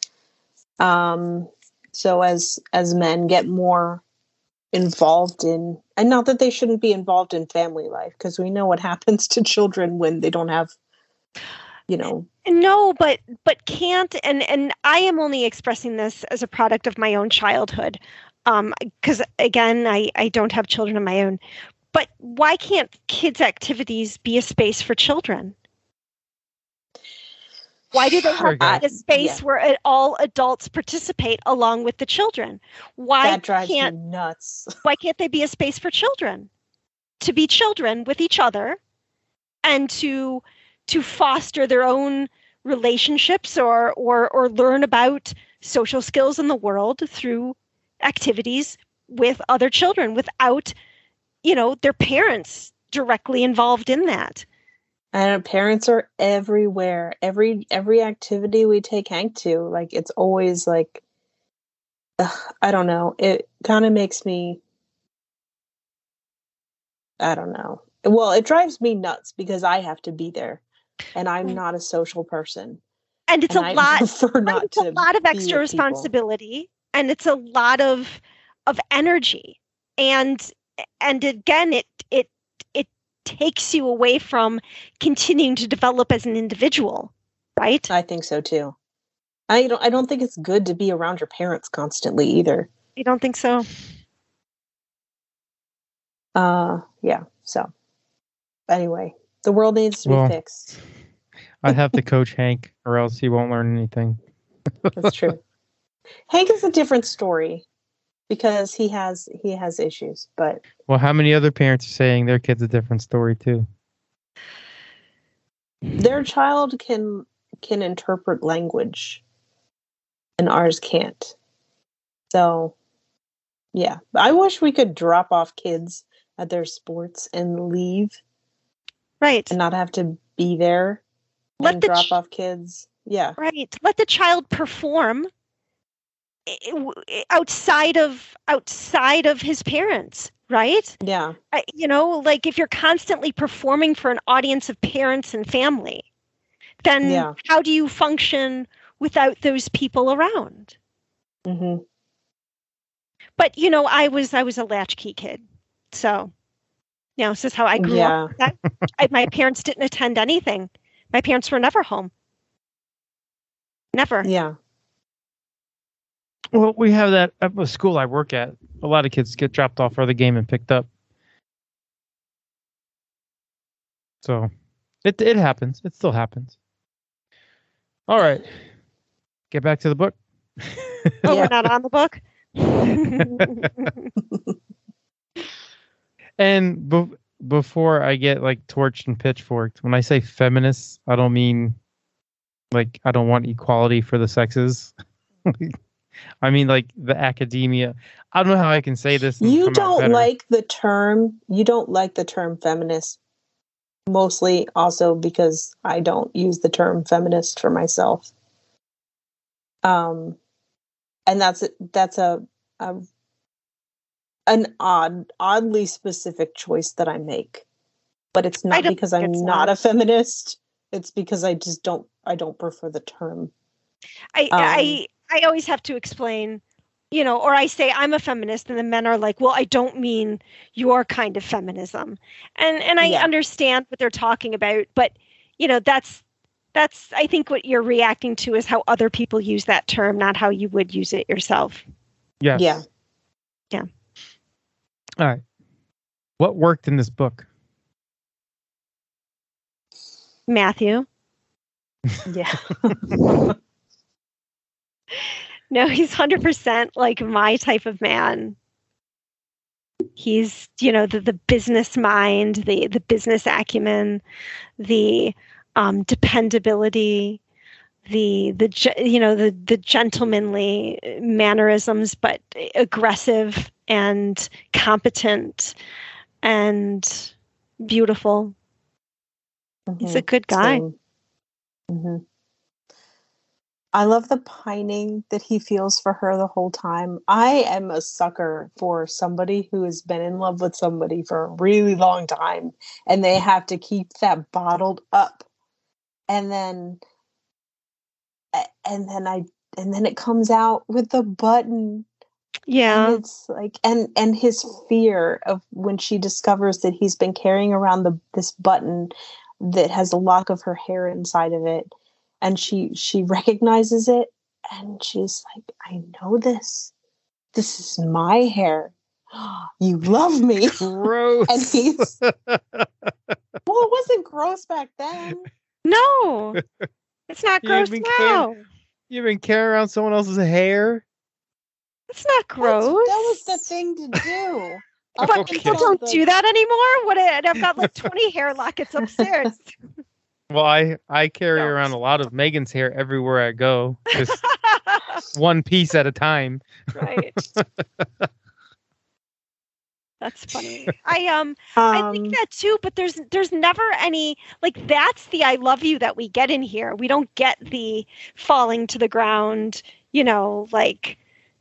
So as men get more involved in, and not that they shouldn't be involved in family life, because we know what happens to children when they don't have No, but can't, and I am only expressing this as a product of my own childhood, because again, I don't have children of my own. But why can't kids' activities be a space for children? Why do they have a space where all adults participate along with the children? That drives me nuts. Why can't they be a space for children to be children with each other and to foster their own relationships or learn about social skills in the world through activities with other children without, their parents directly involved in that? And parents are everywhere. Every activity we take Hank to, like, it's always like, I don't know. It kind of makes me, I don't know. Well, it drives me nuts because I have to be there, and I'm not a social person. And it's a lot of extra responsibility, and it's a lot of energy, and again, it takes you away from continuing to develop as an individual, right? I think so too. I don't think it's good to be around your parents constantly either. You don't think so? Yeah. So anyway, the world needs to be fixed. I'd have to coach Hank, or else he won't learn anything. That's true. Hank is a different story because he has issues, but how many other parents are saying their kid's a different story too? Their child can interpret language, and ours can't. So, yeah, I wish we could drop off kids at their sports and leave, right, and not have to be there. And drop off kids. Yeah, right. Let the child perform outside of his parents, right? Yeah. Like if you're constantly performing for an audience of parents and family, then how do you function without those people around? Mm-hmm. But I was a latchkey kid, so this is how I grew up. My parents didn't attend anything. My parents were never home. Never. Yeah. Well, we have that at the school I work at. A lot of kids get dropped off for the game and picked up. So it happens. It still happens. All right. Get back to the book. We're not on the book? And before I get like torched and pitchforked, when I say feminists, I don't mean like I don't want equality for the sexes. I mean like the academia. I don't know how I can say this. You don't like the term feminist, mostly also because I don't use the term feminist for myself. And that's an oddly specific choice that I make, but it's not because I'm not a feminist. It's because I just don't prefer the term. I always have to explain, or I say I'm a feminist, and the men are like, well, I don't mean your kind of feminism, and I understand what they're talking about, but that's I think what you're reacting to is how other people use that term, not how you would use it yourself. Yes. Yeah. Yeah. All right. What worked in this book? Matthew. Yeah. No, he's 100% like my type of man. He's, the business mind, the business acumen, the dependability, the gentlemanly mannerisms, but aggressive and competent and beautiful. Mm-hmm. He's a good guy. Mm-hmm. I love the pining that he feels for her the whole time. I am a sucker for somebody who has been in love with somebody for a really long time, and they have to keep that bottled up. And then it comes out with the button. Yeah. And it's like, and his fear of when she discovers that he's been carrying around this button that has a lock of her hair inside of it, and she recognizes it, and she's like, I know this. This is my hair. You love me. Gross. And he's well, it wasn't gross back then. No, it's not gross now. You even carry around someone else's hair? It's not gross. That was the thing to do. But people don't do that anymore. I've got like 20 hair lockets upstairs. Well, I carry around a lot of Megan's hair everywhere I go, just one piece at a time. Right. That's funny. I think that too, but there's never any, like, that's the I love you that we get in here. We don't get the falling to the ground, like,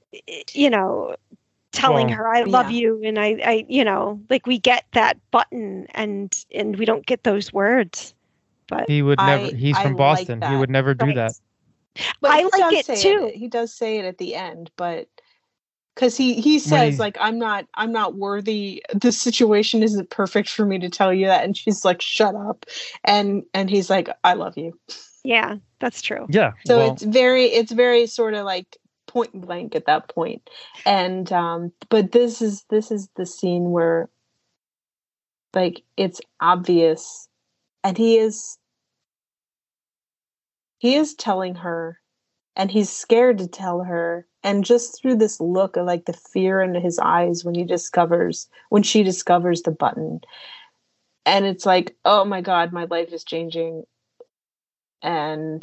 telling her I love you, and I like, we get that button, and we don't get those words. But he would never. He's from Boston. Like, he would never do that. But I like it too. He does say it at the end, but because he says like, I'm not worthy. This situation isn't perfect for me to tell you that, and she's like, shut up, and he's like, I love you. Yeah, that's true. Yeah. So it's very sort of like point blank at that point. And but this is the scene where, like, it's obvious, and he is telling her, and he's scared to tell her, and just through this look of like the fear in his eyes when she discovers the button, and it's like, oh my God, my life is changing, and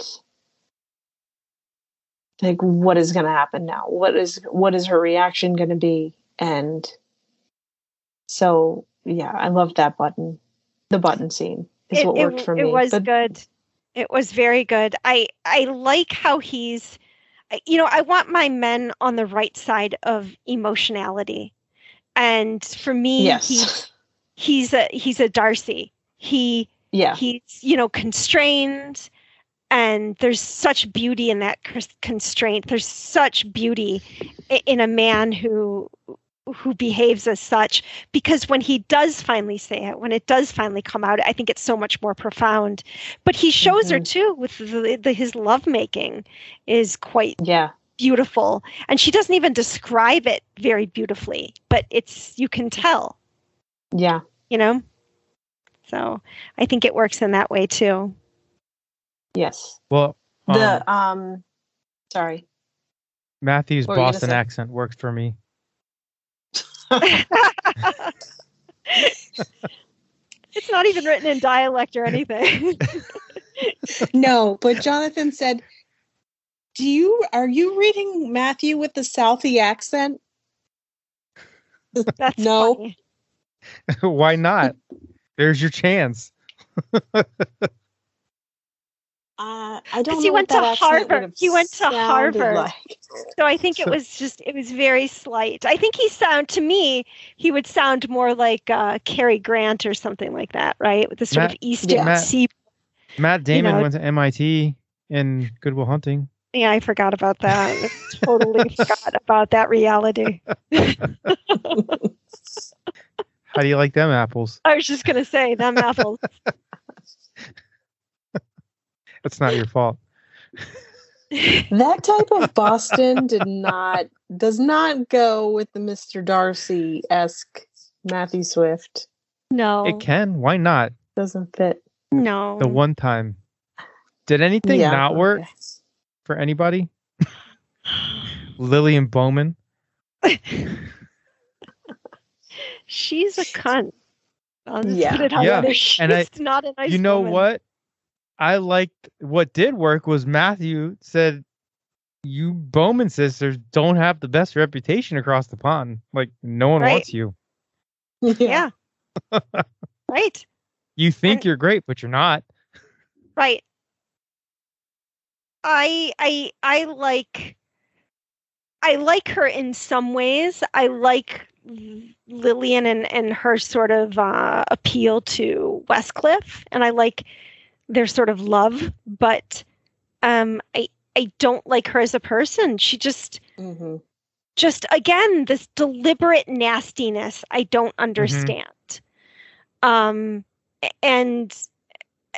like, what is going to happen now? What is her reaction going to be? And so, yeah, I love that button. The button scene is what worked for me. It was good. It was very good. I like how he's, I want my men on the right side of emotionality. And for me, yes. he's a Darcy. He's, constrained. And there's such beauty in that constraint. There's such beauty in a man who behaves as such, because when he does finally say it, when it does finally come out, I think it's so much more profound. But he shows her too with his lovemaking is quite beautiful, and she doesn't even describe it very beautifully, but you can tell. Yeah, So I think it works in that way too. Yes. Well, sorry. Matthew's Boston accent worked for me. It's not even written in dialect or anything. No, but Jonathan said, are you reading Matthew with the Southie accent? That's no. Funny. Why not? There's your chance. I don't know. He went to Harvard. He went to Harvard. Like. So I think it was very slight. I think to me, he would sound more like Cary Grant or something like that, right? With the sort of Eastern sea. Matt Damon went to MIT in Good Will Hunting. Yeah, I forgot about that. I totally forgot about that reality. How do you like them apples? I was just going to say, them apples. That's not your fault. That type of Boston does not go with the Mr. Darcy-esque Matthew Swift. No. It can. Why not? Doesn't fit. No. The one time. Did anything not work for anybody? Lillian Bowman. She's a cunt. I'll just put it out there. She's not a nice woman. What? I liked what did work was Matthew said, you Bowman sisters don't have the best reputation across the pond. Like, no one wants you. Yeah. Right. You think you're great, but you're not. Right. I like her in some ways. I like Lillian and her sort of appeal to Westcliff, and I like their sort of love, but I don't like her as a person. She just again, this deliberate nastiness I don't understand. And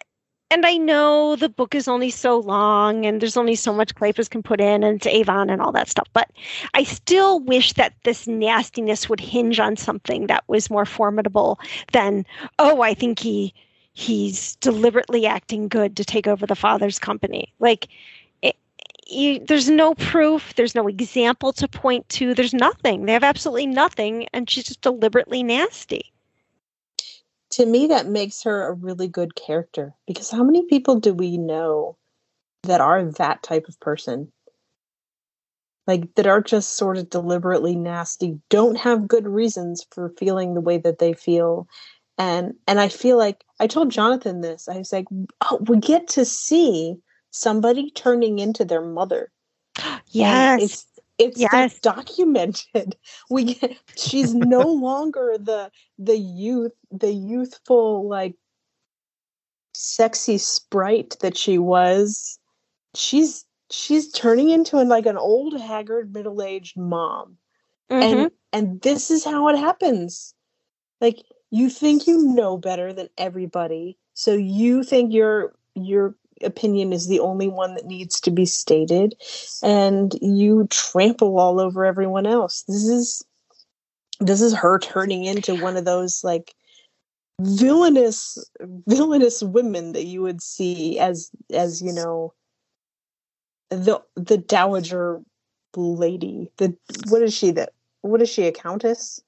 I know the book is only so long and there's only so much Kleypas can put in and it's Avon and all that stuff, but I still wish that this nastiness would hinge on something that was more formidable than, oh, I think he's deliberately acting good to take over the father's company. Like, there's no proof, there's no example to point to, there's nothing. They have absolutely nothing, and she's just deliberately nasty. To me, that makes her a really good character, because how many people do we know that are that type of person? Like, that are just sort of deliberately nasty, don't have good reasons for feeling the way that they feel. And I feel like, I told Jonathan this, I was like, oh, we get to see somebody turning into their mother. Yes. It's yes. Documented. She's no longer the youthful, like, sexy sprite that she was. She's turning into like an old, haggard, middle-aged mom. Mm-hmm. And this is how it happens. Like, you think you know better than everybody, so you think your opinion is the only one that needs to be stated, and you trample all over everyone else. This is her turning into one of those, like, villainous women that you would see as you know, the dowager lady. What is she, a countess?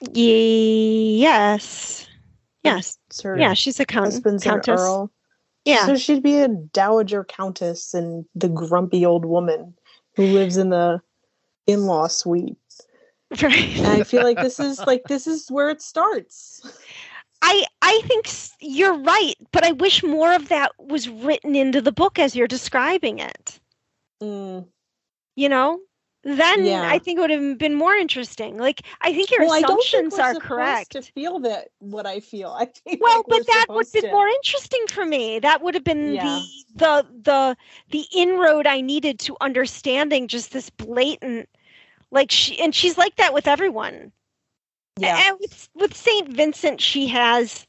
Yes. She's a husband's countess. An earl. Yeah. So she'd be a dowager countess and the grumpy old woman who lives in the in-law suite. Right. And I feel like this is where it starts. I think you're right, but I wish more of that was written into the book as you're describing it. You know? Then I think it would have been more interesting. Like, I think your assumptions are correct. To feel that what I feel, I think. Well, but that would have been more interesting for me. That would have been the inroad I needed to understanding just this blatant, like, she's like that with everyone. Yeah. And with Saint Vincent, she has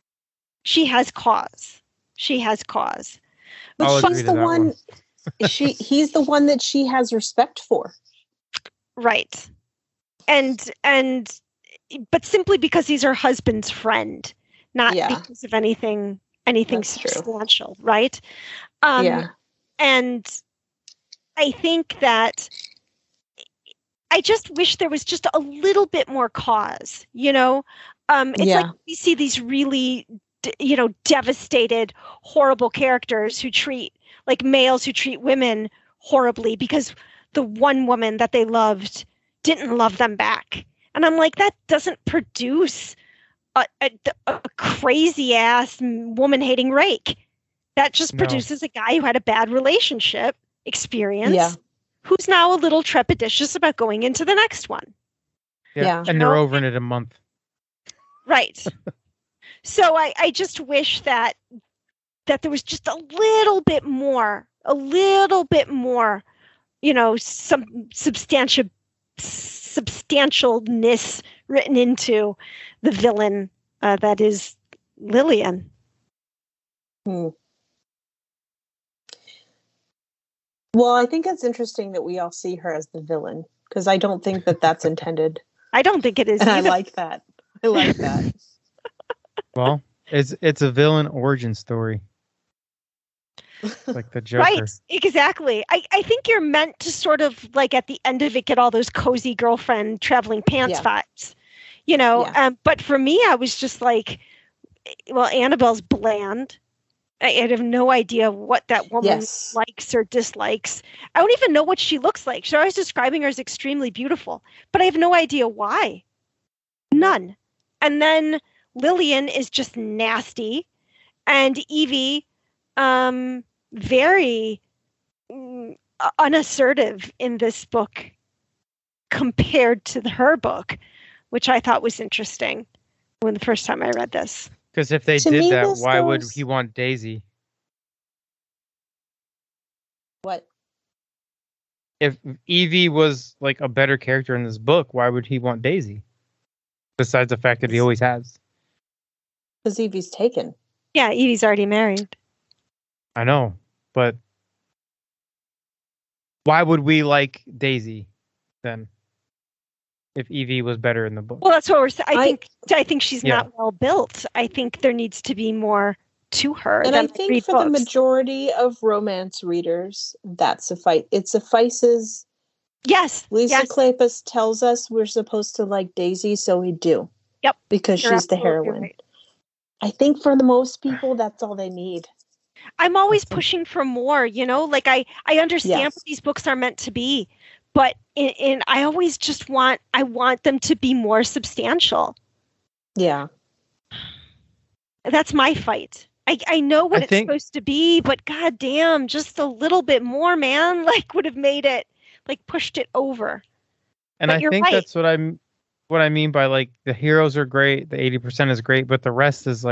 cause. She has cause. But she's the one. He's the one that she has respect for. Right. But simply because he's her husband's friend, not because of anything That's substantial, true. Right? And I think that I just wish there was just a little bit more cause, you know? It's like we see these really, devastated, horrible characters who treat, like males who treat women horribly because the one woman that they loved didn't love them back. And I'm like, that doesn't produce a crazy ass woman hating rake. That just produces a guy who had a bad relationship experience, who's now a little trepidatious about going into the next one. Yeah. And they're over in it a month. Right. So I just wish that there was just a little bit more, some substantialness written into the villain that is Lillian. Well, I think it's interesting that we all see her as the villain, because I don't think that that's intended. I don't think it is. And I like that. Well, it's a villain origin story. Like the Joker. Right, exactly. I think you're meant to sort of, like, at the end of it, get all those cozy girlfriend traveling pants vibes, but for me, I was just like, well, Annabelle's bland. I have no idea what that woman likes or dislikes. I don't even know what she looks like. She's always describing her as extremely beautiful, but I have no idea why. None. And then Lillian is just nasty, and Evie, very unassertive in this book compared to her book, which I thought was interesting when the first time I read this. Because if they did that, why would he want Daisy? What? If Evie was like a better character in this book, why would he want Daisy? Besides the fact that he always has. Because Evie's taken. Yeah, Evie's already married. I know, but why would we like Daisy then? If Evie was better in the book. Well, that's what we're saying. I think she's not well built. I think there needs to be more to her. And I think for the majority of romance readers, it suffices. Yes. Lisa Kleypas tells us we're supposed to like Daisy, so we do. Yep. Because she's the heroine. Right. I think for the most people, that's all they need. I'm always pushing for more, like I understand what these books are meant to be, but I always just want them to be more substantial. Yeah. That's my fight. I know what it's supposed to be, but goddamn, just a little bit more, man, would have made it, pushed it over. And but I think that's what I mean by the heroes are great, the 80% is great, but the rest is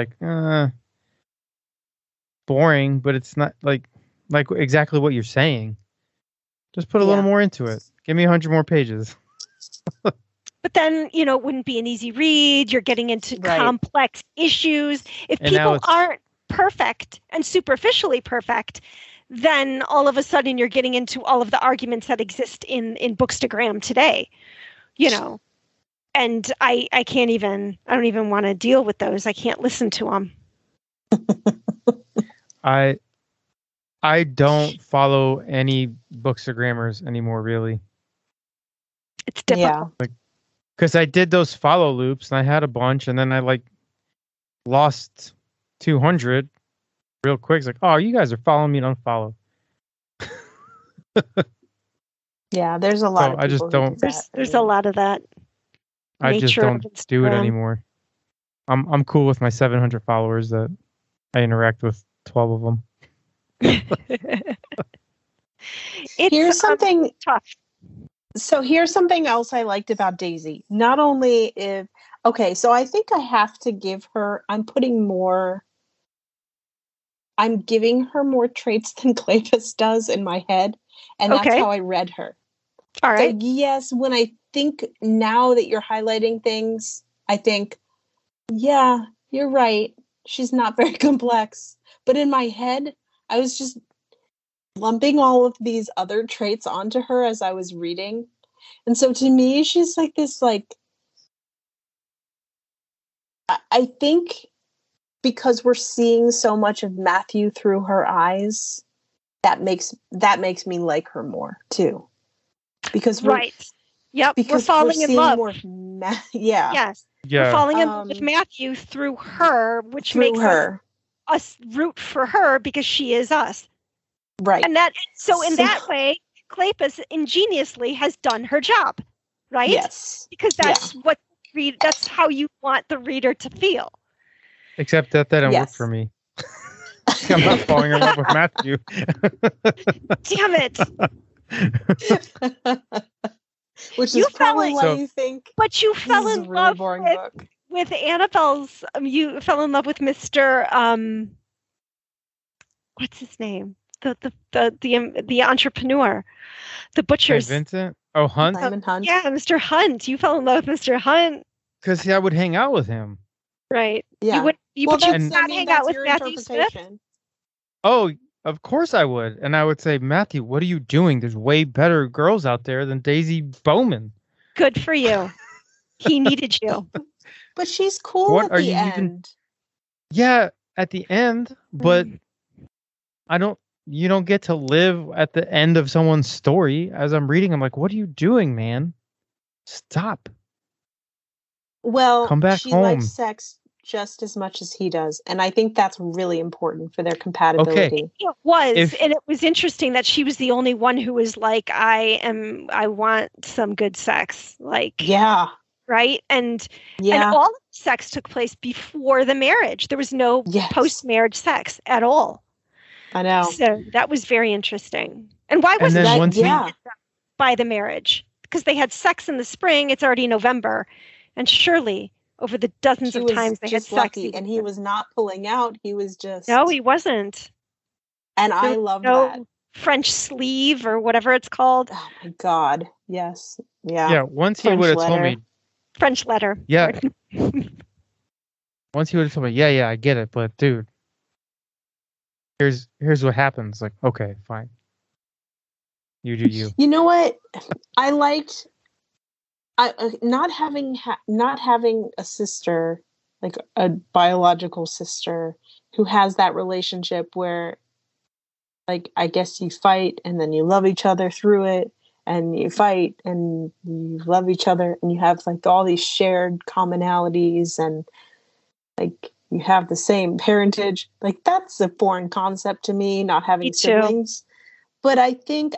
boring, but it's not like exactly what you're saying. Just put a little more into it. Give me 100 more pages. But then, it wouldn't be an easy read. You're getting into complex issues. If people aren't perfect and superficially perfect, then all of a sudden you're getting into all of the arguments that exist in Bookstagram today, And I can't even, I don't even want to deal with those. I can't listen to them. I don't follow any Bookstagrammers anymore, really. It's difficult. Because I did those follow loops and I had a bunch, and then I lost 200 real quick. It's oh, you guys are following me, don't follow. Yeah, there's a lot of people I just don't. There's a lot of that. I just don't do it anymore. I'm cool with my 700 followers that I interact with 12 of them. Here's something tough. So here's something else I liked about Daisy. Not only so I think I have to give her, I'm giving her more traits than Kleypas does in my head. And that's how I read her. All right. So yes, when I think now that you're highlighting things, I think, yeah, you're right. She's not very complex. But in my head, I was just lumping all of these other traits onto her as I was reading. And so to me, she's this I think because we're seeing so much of Matthew through her eyes, that makes me like her more too. Because we're falling in love. Yes. Yeah. We're falling in love with Matthew through her, which makes us root for her because she is us. Right. And that way, Kleypas ingeniously has done her job, right? Yes. Because that's that's how you want the reader to feel. Except that didn't work for me. I'm not falling in love with Matthew. Damn it. Which is probably why you think. But you fell in love with Annabelle's. You fell in love with Mr. What's his name? The entrepreneur, the butcher's. Vincent? Oh, Hunt? Simon Hunt. Yeah, Mr. Hunt. You fell in love with Mr. Hunt. Because I would hang out with him. Right. Yeah. You would not hang out with Matthew Smith? Oh, of course I would. And I would say, Matthew, what are you doing? There's way better girls out there than Daisy Bowman. Good for you. He needed you. But she's cool at the end. Yeah, at the end. But you don't get to live at the end of someone's story. As I'm reading, I'm like, what are you doing, man? Stop. Well, come back she home. Likes sex just as much as he does. And I think that's really important for their compatibility. Okay. It was. And it was interesting that she was the only one who was like, I want some good sex. Yeah. Right. And all of the sex took place before the marriage. There was no post-marriage sex at all. I know. So that was very interesting. And why wasn't that by the marriage? Because they had sex in the spring. It's already November. And surely over the dozens of times they had sex. And he was not pulling out. He was just. No, he wasn't. And I love that. French sleeve or whatever it's called. Oh my God. Yes. Yeah. Yeah. Once he would have told me. French letter. Yeah. Once he would have told me, yeah, I get it. But dude, here's what happens. Like, okay, fine. You do you. You know what? I liked not having a sister, like a biological sister, who has that relationship where, like, I guess you fight and then you love each other through it, and you fight and you love each other, and you have like all these shared commonalities, and like you have the same parentage. Like, that's a foreign concept to me, not having siblings. But I think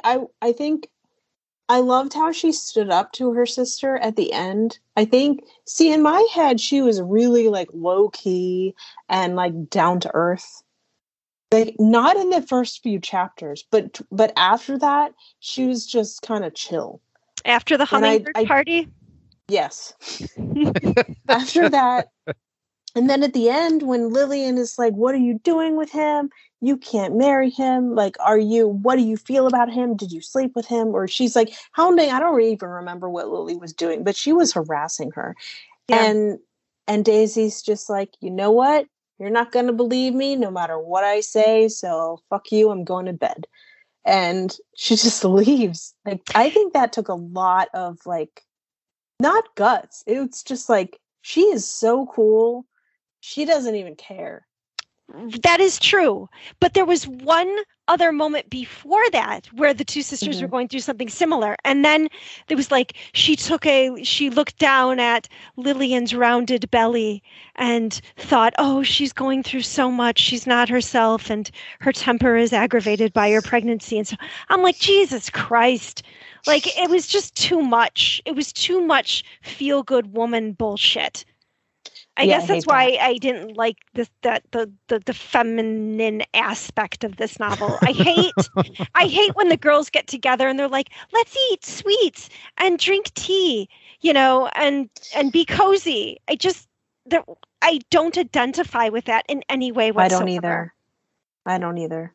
I loved how she stood up to her sister at the end. I think, see, in my head, she was really like low key and like down to earth. Like, not in the first few chapters, but after that, she was just kind of chill. After the hummingbird party? Yes. After that. And then at the end, when Lillian is like, what are you doing with him? You can't marry him. Like, what do you feel about him? Did you sleep with him? Or she's like hounding. I don't even remember what Lily was doing, but she was harassing her. Yeah. And Daisy's just like, you know what? You're not going to believe me no matter what I say. So fuck you. I'm going to bed. And she just leaves. Like, I think that took a lot of like, not guts. It's just like, she is so cool. She doesn't even care. That is true. But there was one other moment before that where the two sisters were going through something similar. And then there was like, she looked down at Lillian's rounded belly and thought, oh, she's going through so much. She's not herself. And her temper is aggravated by her pregnancy. And so I'm like, Jesus Christ. Like, it was just too much. It was too much feel-good woman bullshit. I guess that's why I didn't like the feminine aspect of this novel. I hate when the girls get together and they're like, let's eat sweets and drink tea, and be cozy. I don't identify with that in any way whatsoever. I don't either.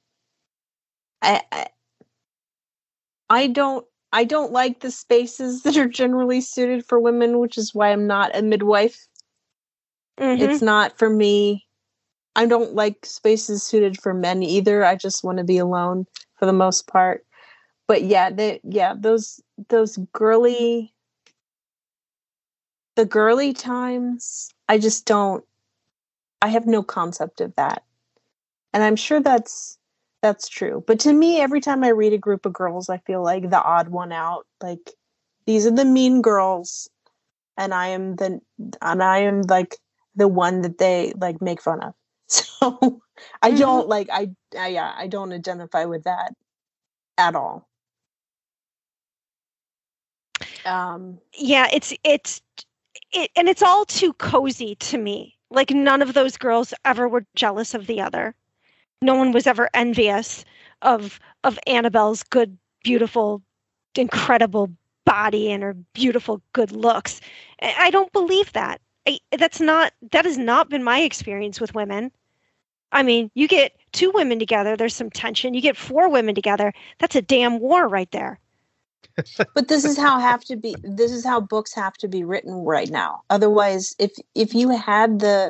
I don't like the spaces that are generally suited for women, which is why I'm not a midwife. Mm-hmm. It's not for me. I don't like spaces suited for men either. I just want to be alone for the most part. But those girly times, I just don't. I have no concept of that, and I'm sure that's true. But to me, every time I read a group of girls, I feel like the odd one out. Like, these are the mean girls, and I am like the one that they like make fun of. So I don't like, I don't identify with that at all. It's all too cozy to me. Like, none of those girls ever were jealous of the other. No one was ever envious of Annabelle's good, beautiful, incredible body and her beautiful, good looks. I don't believe that. That has not been my experience with women. I mean, you get 2 women together, there's some tension. You get 4 women together, that's a damn war right there. But this is how books have to be written right now. Otherwise, if you had the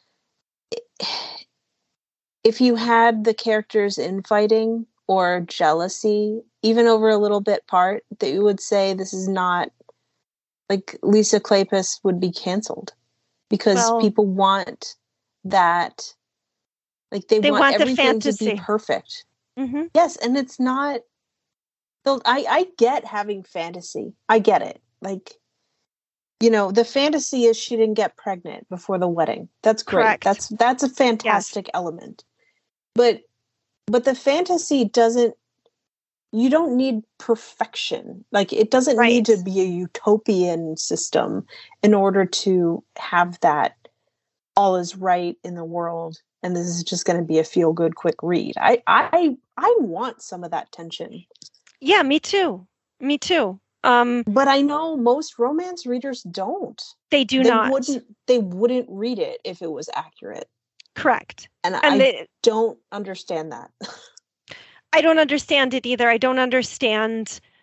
characters infighting or jealousy, even over a little bit part, that you would say this is not, like, Lisa Kleypas would be canceled. Because people want that, like, they want everything to be perfect. Mm-hmm. Yes, and it's not. I get having fantasy. I get it. Like, the fantasy is she didn't get pregnant before the wedding. That's great. Correct. That's a fantastic element. But the fantasy doesn't. You don't need perfection. Like, it doesn't need to be a utopian system in order to have that all is right in the world, and this is just going to be a feel-good quick read. I want some of that tension. Yeah, me too. But I know most romance readers don't. They not. They wouldn't read it if it was accurate. Correct. And I don't understand that. I don't understand it either. I don't understand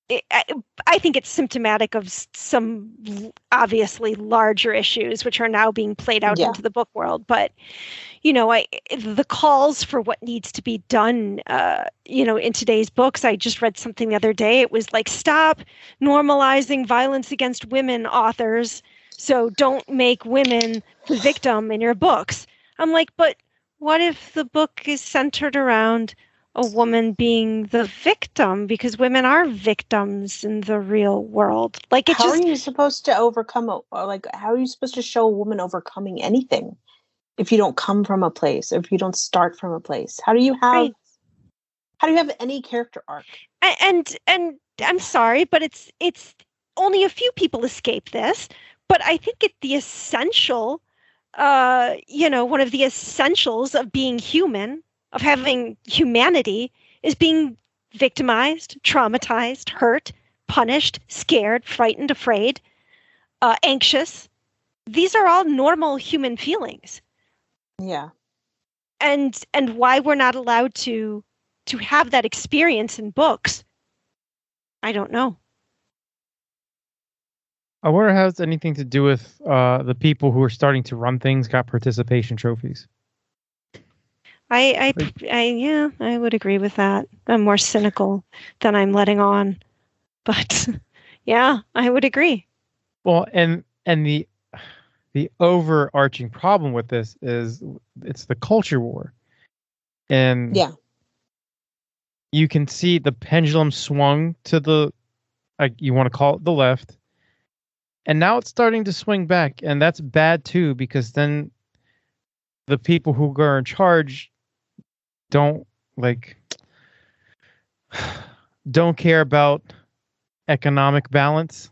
I think it's symptomatic of some obviously larger issues, which are now being played out into the book world. But, the calls for what needs to be done, in today's books, I just read something the other day. It was like, stop normalizing violence against women, authors. So don't make women the victim in your books. I'm like, but what if the book is centered around a woman being the victim, because women are victims in the real world? Like, how are you supposed to overcome how are you supposed to show a woman overcoming anything if you don't come from a place, if you don't start from a place? How do you have any character arc? And I'm sorry, but it's only a few people escape this, but I think the essential one of the essentials of being human, of having humanity, is being victimized, traumatized, hurt, punished, scared, frightened, afraid, anxious. These are all normal human feelings. Yeah. And why we're not allowed to have that experience in books, I don't know. I wonder if it has anything to do with the people who are starting to run things got participation trophies. I would agree with that. I'm more cynical than I'm letting on, but yeah, I would agree. Well, and the overarching problem with this is it's the culture war, and you can see the pendulum swung to the, you want to call it the left, and now it's starting to swing back, and that's bad too, because then the people who are in charge don't care about economic balance.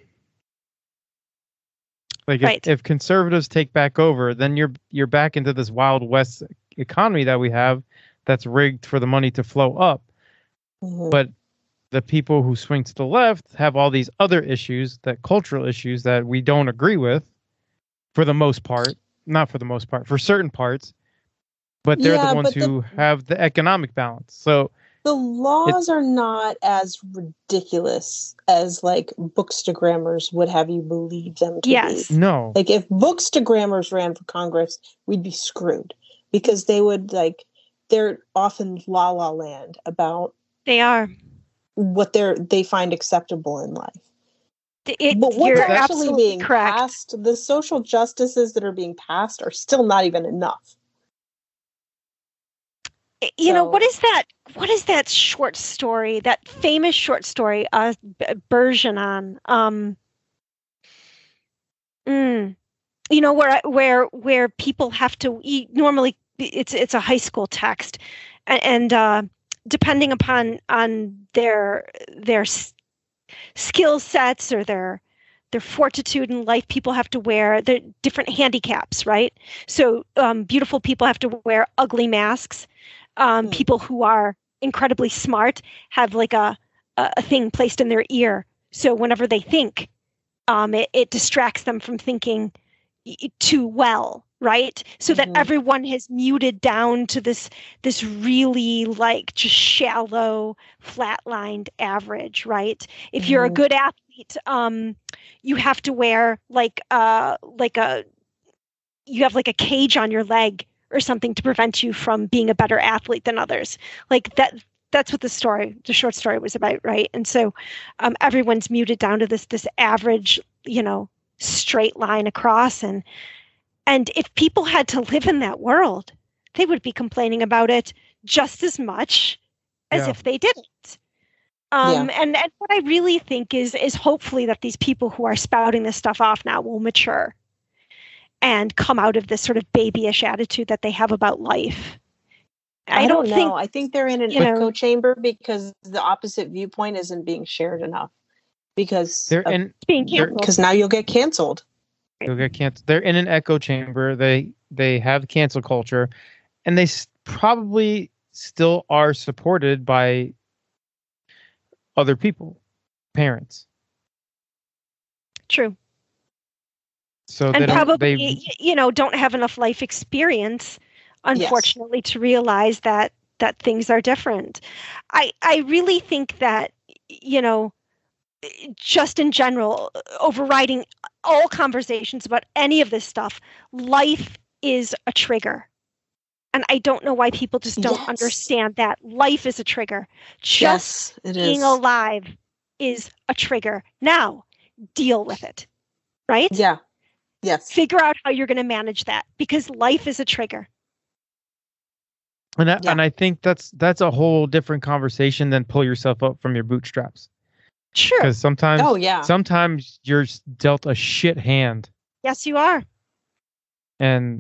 If conservatives take back over, then you're back into this Wild West economy that we have that's rigged for the money to flow up. Mm-hmm. But the people who swing to the left have all these other issues, that cultural issues that we don't agree with for the most part, not for the most part, for certain parts. But they're the ones who have the economic balance. So the laws are not as ridiculous as bookstagrammers would have you believe them to be. No. If bookstagrammers ran for Congress, we'd be screwed, because they would they're often la la land about what they find acceptable in life. But what's actually being passed, the social justices that are being passed are still not even enough. What is that short story, that famous short story, Bergeron, where people have to eat, normally it's a high school text, and depending upon their skill sets or their fortitude in life, people have to wear the different handicaps, right? So beautiful people have to wear ugly masks. People who are incredibly smart have a thing placed in their ear. So whenever they think, it distracts them from thinking too well, right? So that everyone has muted down to this really just shallow, flatlined average, right? If you're a good athlete, you have to wear you have a cage on your leg or something to prevent you from being a better athlete than others. That's what the short story was about, right? And so everyone's muted down to this average, straight line across. And if people had to live in that world, they would be complaining about it just as much as if they didn't. And what I really think is hopefully that these people who are spouting this stuff off now will mature and come out of this sort of babyish attitude that they have about life. I don't know. I think they're in an echo chamber because the opposite viewpoint isn't being shared enough. Because now you'll get canceled. You'll get canceled. They're in an echo chamber. They have cancel culture, and they probably still are supported by other people, parents. True. So and probably don't have enough life experience, unfortunately, to realize that things are different. I really think that just in general, overriding all conversations about any of this stuff, life is a trigger. And I don't know why people just don't understand that. Life is a trigger. Just being alive is a trigger. Now, deal with it. Right? Yeah. Yes. Figure out how you're going to manage that, because life is a trigger. And I think that's a whole different conversation than pull yourself up from your bootstraps. Sure. Because sometimes you're dealt a shit hand. Yes, you are. And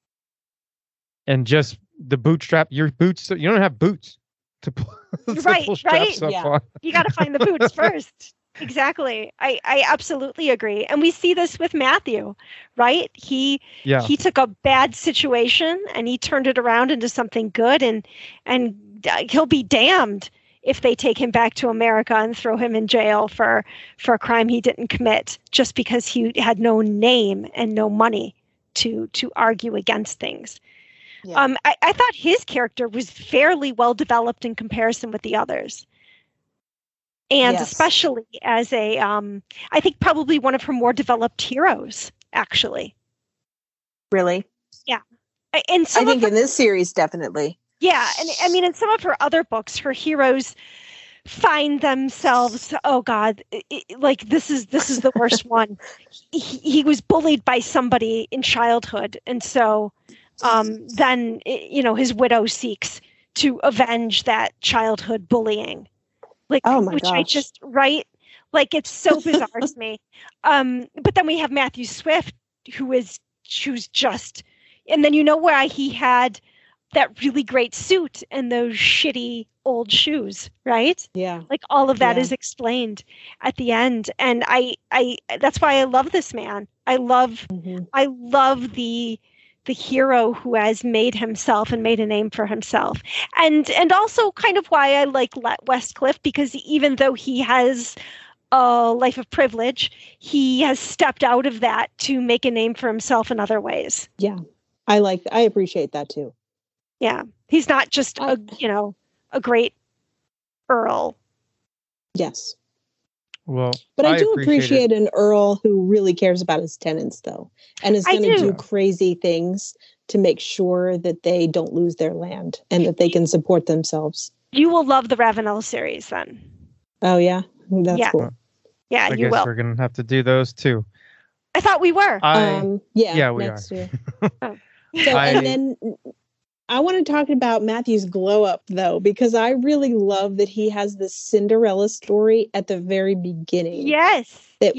just the bootstrap, your boots, you don't have boots to pull, pull straps up on. You got to find the boots first. Exactly. I absolutely agree. And we see this with Matthew, right? He took a bad situation and he turned it around into something good, and he'll be damned if they take him back to America and throw him in jail for a crime he didn't commit, just because he had no name and no money to argue against things. Yeah. I thought his character was fairly well developed in comparison with the others. And especially as I think probably one of her more developed heroes, actually. Really? Yeah. And I think in this series, definitely. Yeah. And I mean, in some of her other books, her heroes find themselves, oh God, like this is the worst one. He was bullied by somebody in childhood. And so then, his widow seeks to avenge that childhood bullying. Like, oh my which gosh. I just, right? Like, it's so bizarre to me. But then we have Matthew Swift, who's just, and then why he had that really great suit and those shitty old shoes, right? Yeah. Like all of that is explained at the end. And I that's why I love this man. I love the hero who has made himself and made a name for himself. And also kind of why I like Westcliff, because even though he has a life of privilege, he has stepped out of that to make a name for himself in other ways. Yeah. I appreciate that too. Yeah. He's not just a great earl. Yes. Well, but I do appreciate an earl who really cares about his tenants, though, and is going to do crazy things to make sure that they don't lose their land and that they can support themselves. You will love the Ravenel series, then. Oh yeah, that's cool. Yeah, I guess will. We're going to have to do those too. I thought we were. Yeah, we next are. Year. So and then I want to talk about Matthew's glow up, though, because I really love that he has this Cinderella story at the very beginning. Yes. And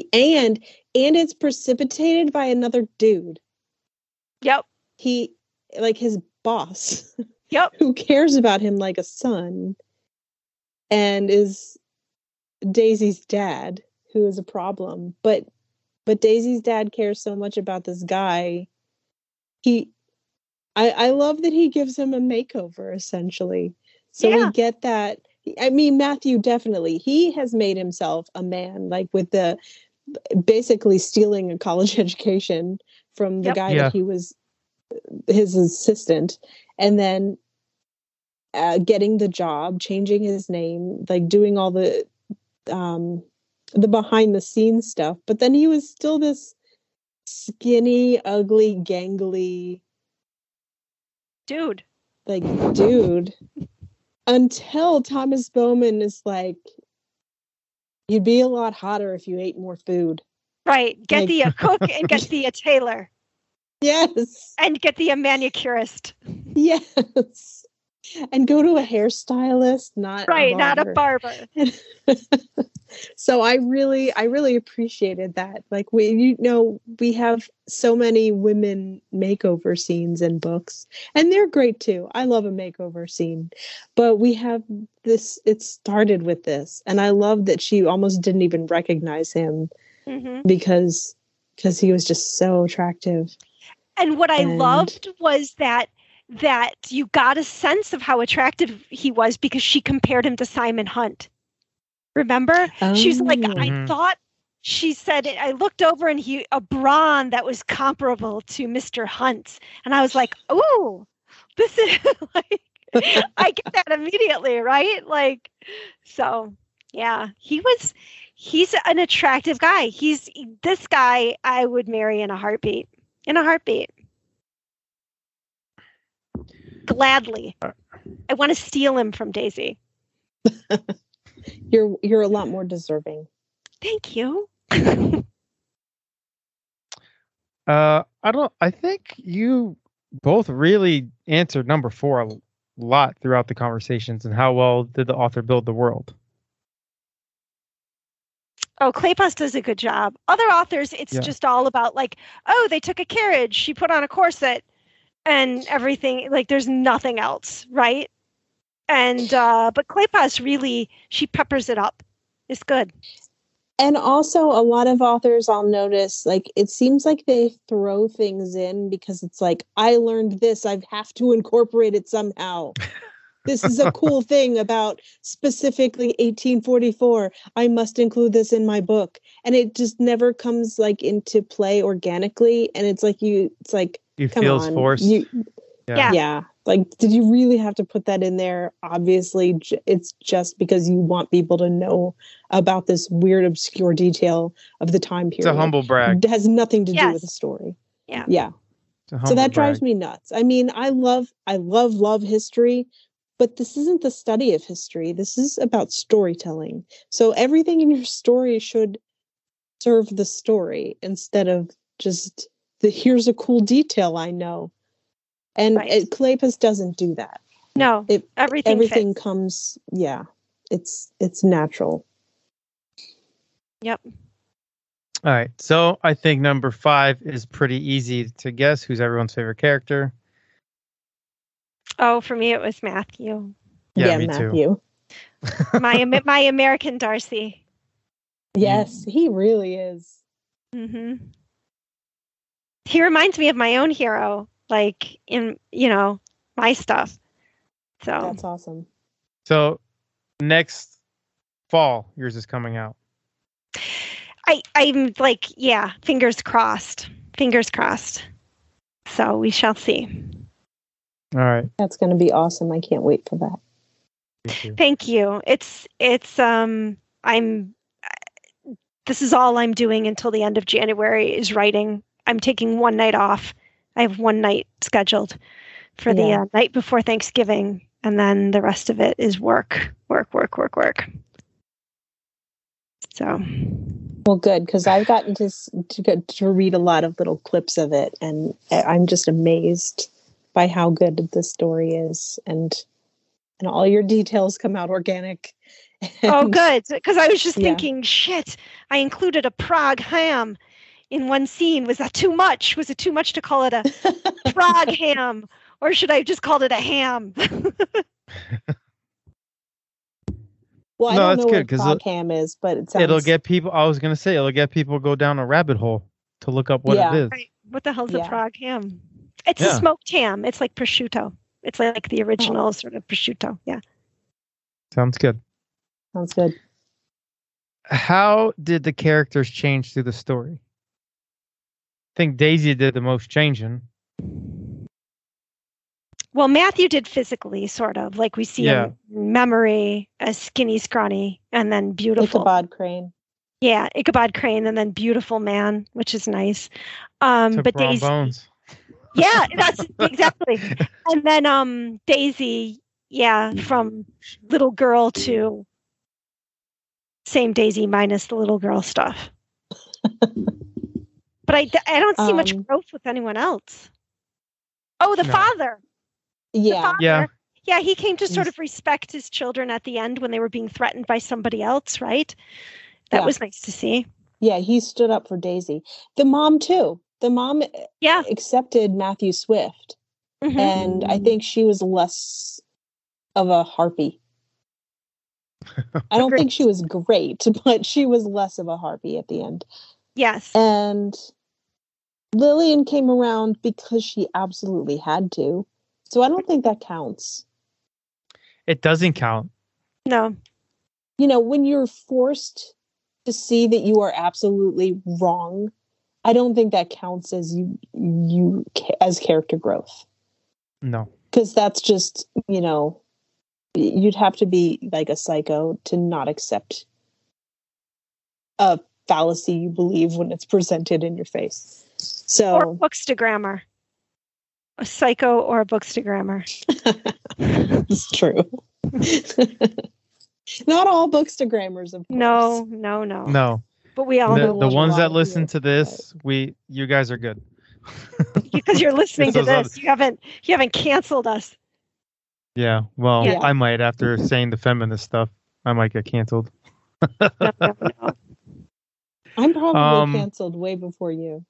it's precipitated by another dude. Yep. He, like his boss. Yep. Who cares about him like a son, and is Daisy's dad, who is a problem. But Daisy's dad cares so much about this guy. I love that he gives him a makeover, essentially. So we get that. I mean, Matthew, definitely, he has made himself a man, like with the basically stealing a college education from the guy that he was his assistant, and then getting the job, changing his name, like doing all the behind the scenes stuff. But then he was still this skinny, ugly, gangly dude. Until Thomas Bowman is like, you'd be a lot hotter if you ate more food. Right. Get the cook and get the tailor. Yes. And get the manicurist. Yes. And go to a hairstylist, not a barber. So I really appreciated that. Like we have so many women makeover scenes in books, and they're great too. I love a makeover scene, but we have this. It started with this, and I love that she almost didn't even recognize him because he was just so attractive. And what I loved was that you got a sense of how attractive he was because she compared him to Simon Hunt. Remember? She's like, I thought, she said, I looked over and a brawn that was comparable to Mr. Hunt's. And I was like, oh, this is like, I get that immediately, right? Like, so Yeah, he's an attractive guy. This guy I would marry in a heartbeat. In a heartbeat. Gladly. I want to steal him from Daisy. You're a lot more deserving. Thank you. I think you both really answered number 4 a lot throughout the conversations, and how well did the author build the world? Oh, Kleypas does a good job. Other authors, it's just all about like, oh, they took a carriage, she put on a corset, and everything. Like, there's nothing else, right? And but Kleypas really, she peppers it up. It's good. And also, a lot of authors I'll notice, like, it seems like they throw things in because it's like, I learned this, I have to incorporate it somehow. This is a cool thing about specifically 1844. I must include this in my book. And it just never comes like into play organically. And it's like you feel forced. Yeah. Like, did you really have to put that in there? Obviously, it's just because you want people to know about this weird, obscure detail of the time period. It's a humble brag. It has nothing to do with the story. Yeah. So that drives me nuts. I mean, I love history, but this isn't the study of history. This is about storytelling. So everything in your story should serve the story instead of just here's a cool detail I know. And Kleypas doesn't do that. No, everything comes. Yeah, it's natural. Yep. All right, so I think number 5 is pretty easy to guess. Who's everyone's favorite character? Oh, for me, it was Matthew. Yeah, me Matthew. Too. my American Darcy. Yes, he really is. Mm-hmm. He reminds me of my own hero. Like in, my stuff. So that's awesome. So next fall, yours is coming out. I'm like, fingers crossed. Fingers crossed. So we shall see. All right. That's going to be awesome. I can't wait for that. Thank you. This is all I'm doing until the end of January is writing. I'm taking one night off. I have one night scheduled for the night before Thanksgiving, and then the rest of it is work. So, well, good, because I've gotten to read a lot of little clips of it, and I'm just amazed by how good the story is, and all your details come out organic. Oh, good, because I was just thinking, shit, I included a Prague ham in one scene. Was that too much? Was it too much to call it a Prague ham? Or should I have just called it a ham? Well, I don't know what Prague ham is, but it sounds... It'll get people... I was going to say, it'll get people to go down a rabbit hole to look up what it is. Right. What the hell's a Prague ham? It's a smoked ham. It's like prosciutto. It's like the original sort of prosciutto. Yeah. Sounds good. Sounds good. How did the characters change through the story? I think Daisy did the most changing. Well, Matthew did physically, sort of. Like we see in memory as skinny, scrawny, and then beautiful. Ichabod Crane. Yeah, Ichabod Crane, and then beautiful man, which is nice. But Daisy... bones. Yeah, that's exactly. And then Daisy, from little girl to same Daisy minus the little girl stuff. But I don't see much growth with anyone else. Oh, the father. Yeah. Yeah, he came to sort of respect his children at the end when they were being threatened by somebody else, right? That was nice to see. Yeah, he stood up for Daisy. The mom, too. The mom accepted Matthew Swift. Mm-hmm. And I think she was less of a harpy. I don't think she was great, but she was less of a harpy at the end. Yes. And Lillian came around because she absolutely had to. So I don't think that counts. It doesn't count. No. When you're forced to see that you are absolutely wrong, I don't think that counts as you as character growth. No. Because that's just, you'd have to be like a psycho to not accept a fallacy you believe when it's presented in your face. So, or a bookstagrammer, a psycho or a bookstagrammer. it's true. Not all bookstagrammers, of course. No. But we all know the ones that listen to this. You guys are good. Because you're listening to this, you haven't canceled us. Yeah, well, yeah. I might after saying the feminist stuff. I might get canceled. No. I'm probably canceled way before you.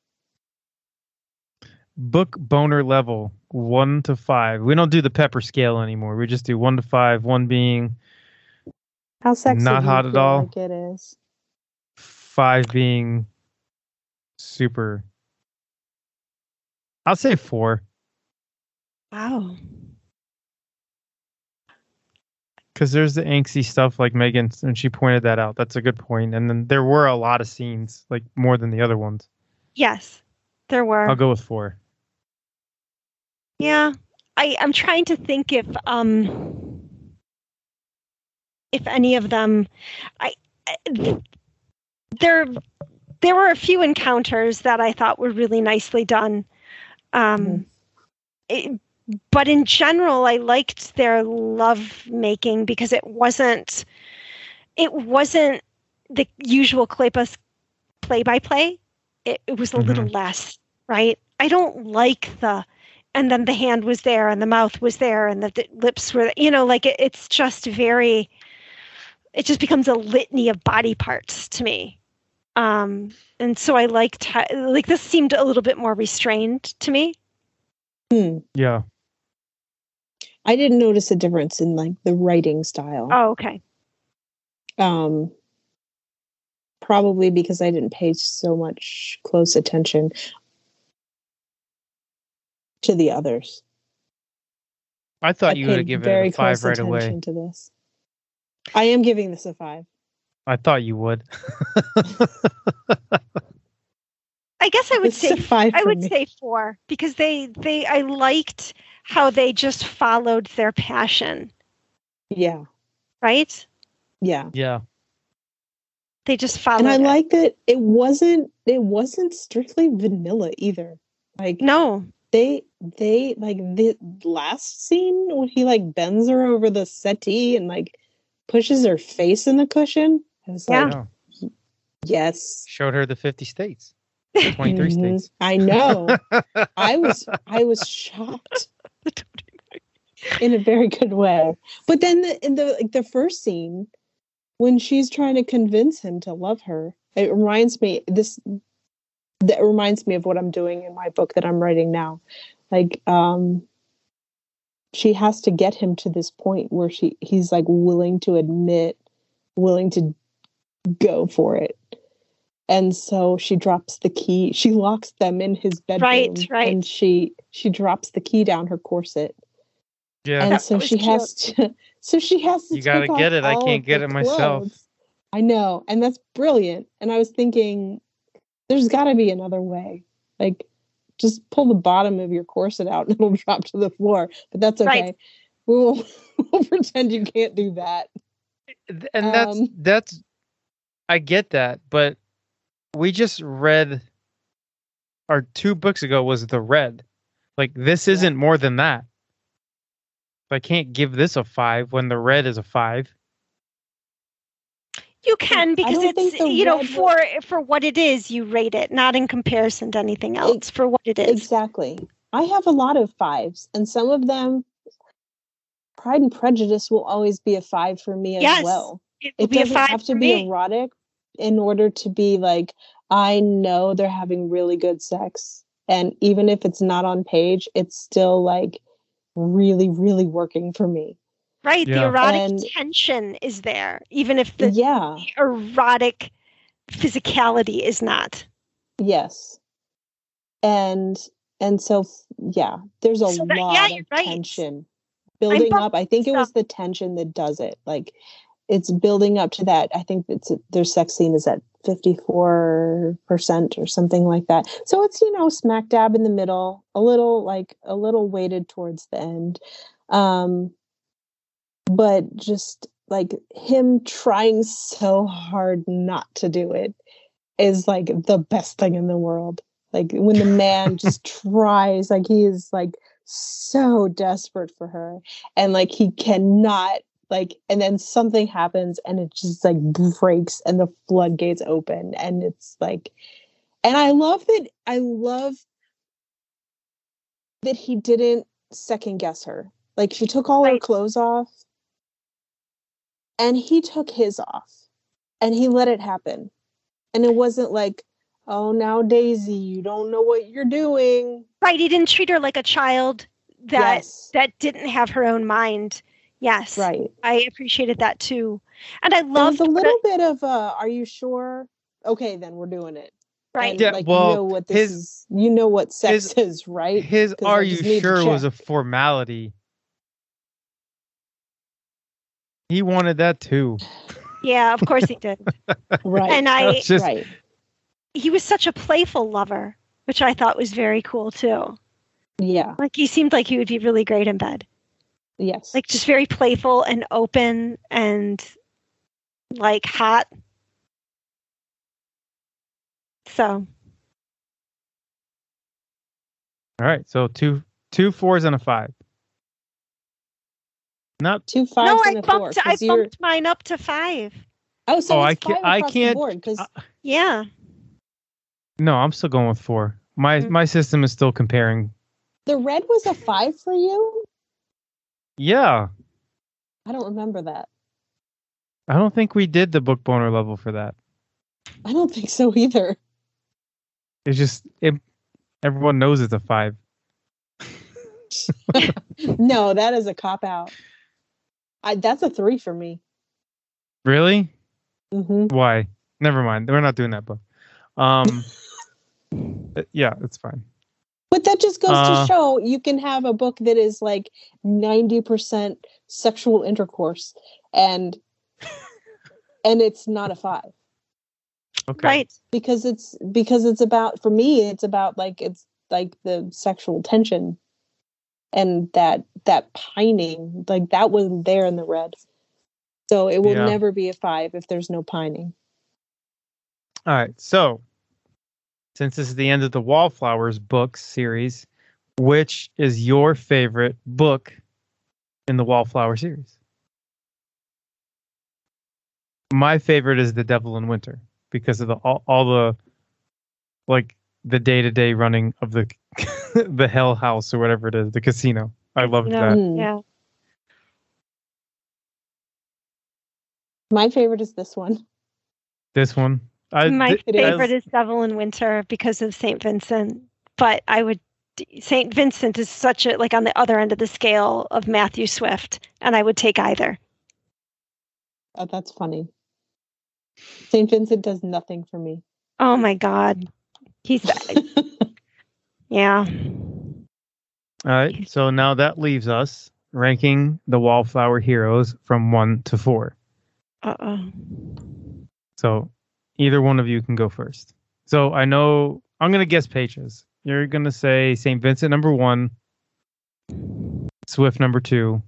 Book boner level 1 to 5. We don't do the pepper scale anymore. We just do 1 to 5. 1 being how sexy not hot at all. Like it is. 5 being super. I'll say 4. Wow. Because there's the angsty stuff like Megan, and she pointed that out. That's a good point. And then there were a lot of scenes, like more than the other ones. Yes, there were. I'll go with 4. Yeah, I'm trying to think if any of them, there were a few encounters that I thought were really nicely done. But in general, I liked their love making because it wasn't the usual play-by-play. It was a little less, right? I don't like and then the hand was there and the mouth was there and the lips were, like it's just it just becomes a litany of body parts to me. And so I liked this seemed a little bit more restrained to me. Yeah. I didn't notice a difference in like the writing style. Oh, okay. Probably because I didn't pay so much close attention to the others. I thought you would have given it a 5 right away. To this. I am giving this a 5. I thought you would. I guess I would say 5. I would say 4 because I liked how they just followed their passion. Yeah. Right? Yeah. Yeah. They just followed. And I like that it wasn't strictly vanilla either. Like no. They like the last scene when he like bends her over the settee and like pushes her face in the cushion. I was like, yes. Showed her the 50 states. 23 states. I know. I was shocked in a very good way. But then in the first scene when she's trying to convince him to love her, it reminds me of what I'm doing in my book that I'm writing now. Like she has to get him to this point where he's like willing to go for it. And so she drops the key. She locks them in his bedroom. Right. And she drops the key down her corset. Yeah. And so she has to. You gotta get it. I can't get it myself. I know, and that's brilliant. And I was thinking, there's got to be another way. Like, just pull the bottom of your corset out and it'll drop to the floor. But that's okay. Right. We'll pretend you can't do that. And that's. I get that, but. We just read, our 2 books ago was The Red. Like, this isn't more than that. I can't give this a 5 when The Red is a 5. You can, because it's, for what it is, you rate it, not in comparison to anything else, for what it is. Exactly. I have a lot of 5s, and some of them, Pride and Prejudice will always be a 5 for me as well. It doesn't have to be erotic. In order to be like, I know they're having really good sex. And even if it's not on page, it's still like really, really working for me. Right. Yeah. The erotic tension is there, even if the erotic physicality is not. Yes. And so, there's a lot of tension building up. I think it was the tension that does it. Like, it's building up to that. I think their sex scene is at 54% or something like that. So it's, smack dab in the middle, a little weighted towards the end. but just like him trying so hard not to do it is like the best thing in the world. Like when the man just tries, like he is like so desperate for her, and like he cannot, like, and then something happens and it just like breaks and the floodgates open, and it's like, and I love that he didn't second guess her. Like she took all her clothes off and he took his off and he let it happen. And it wasn't like, oh, now Daisy, you don't know what you're doing. Right. He didn't treat her like a child that didn't have her own mind. Yes. Right. I appreciated that too. And I loved a little bit of are you sure? Okay, then we're doing it. Right. And, yeah, like, well, you know what this is. You know what sex is, right? His "Are you sure" was a formality. He wanted that too. Yeah, of course he did. Right. And he was such a playful lover, which I thought was very cool too. Yeah. Like he seemed like he would be really great in bed. Yes. Like just very playful and open and like hot. So. All right. So two 4s and a 5. Not 2 5s and a 4. I bumped mine up to 5. Oh, so I can't. Yeah. No, I'm still going with 4. My system is still comparing. The red was a 5 for you? Yeah. I don't remember that. I don't think we did the book boner level for that. I don't think so either. It's just everyone knows it's a 5. No, that is a cop out. That's a 3 for me. Really? Mm-hmm. Why? Never mind. We're not doing that book. Yeah, it's fine. But that just goes to show you can have a book that is like 90% sexual intercourse and it's not a 5. Okay. Right. Because it's about, for me, it's about like, it's like the sexual tension and that pining, like that wasn't there in the red. So it will never be a 5 if there's no pining. All right. So since this is the end of the Wallflowers book series, which is your favorite book in the Wallflower series? My favorite is The Devil in Winter because of all the, like, the day-to-day running of the the Hell House or whatever it is, the casino. I loved that. Yeah. My favorite is this one. This one. My favorite is Devil in Winter because of St. Vincent. But St. Vincent is such a, like, on the other end of the scale of Matthew Swift, and I would take either. Oh, that's funny. St. Vincent does nothing for me. Oh my God. He's yeah. All right. So now that leaves us ranking the Wallflower heroes from 1 to 4. So either one of you can go first. So I know I'm going to guess pages. You're going to say St. Vincent number 1, Swift number 2,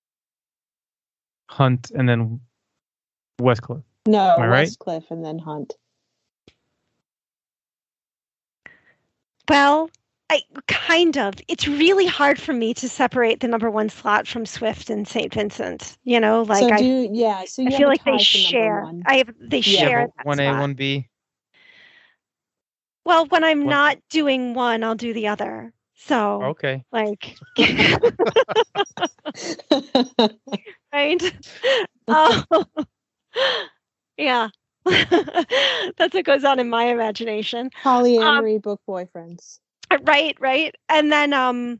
Hunt, and then Westcliff. No, right? Westcliff and then Hunt. Well, it's really hard for me to separate the number 1 slot from Swift and St. Vincent. You know, like so I feel like they share. They share that 1A, spot. 1B. Well, when I'm not doing one, I'll do the other. So okay, like, right? Oh, yeah. That's what goes on in my imagination. Polyamory book boyfriends. Right. And then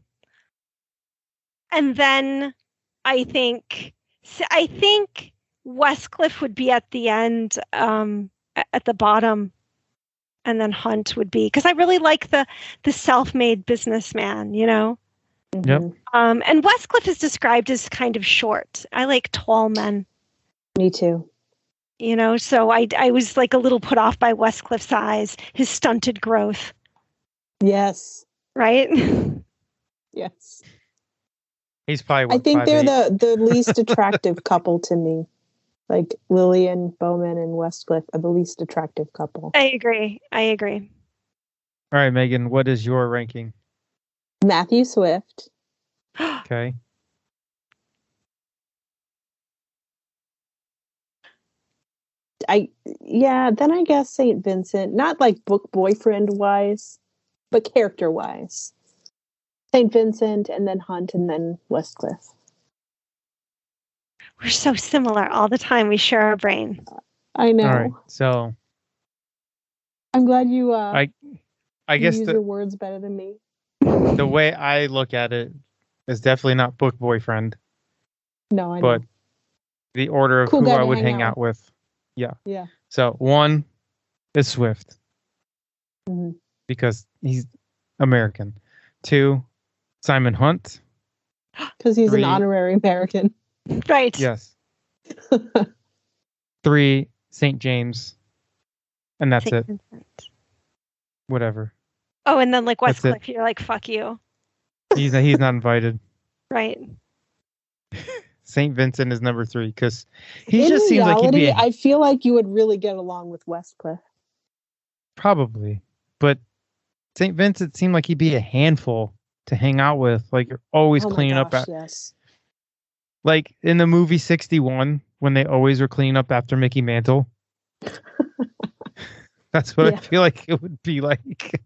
I think Westcliff would be at the end, at the bottom, and then Hunt would be, because I really like the self-made businessman, you know. Yep. And Westcliff is described as kind of short. I like tall men. Me too. You know, so I was like a little put off by Westcliff's size, his stunted growth. Yes. Right? Yes. He's probably what, I think 5'8"? they're the least attractive couple to me. Like Lillian Bowman and Westcliff are the least attractive couple. I agree. All right, Megan, what is your ranking? Matthew Swift. Okay. Then I guess St. Vincent, not like book boyfriend wise, but character wise. St. Vincent and then Hunt and then Westcliff. We're so similar all the time. We share our brain. I know. All right. So I'm glad you I you guess use your words better than me. the way I look at it is definitely not book boyfriend, No, I but know. the order of Cool who guy I to would hang hang out out with. Yeah. Yeah. So 1 is Swift Mhm. because he's American. 2, Simon Hunt. Because he's 3, an honorary American. Right. Yes. 3, St. James. And that's St. it. Vincent. Whatever. Oh, and then like That's it. Westcliff, you're like, fuck you. He's not invited. Right. St. Vincent is number 3 because he In just seems like he'd be I feel like you would really get along with Westcliff. probably, but St. Vincent seemed like he'd be a handful to hang out with. Like you're always Oh my cleaning up. gosh, yes. Like in the movie 61, when they always were cleaning up after Mickey Mantle. That's what Yeah. I feel like it would be like.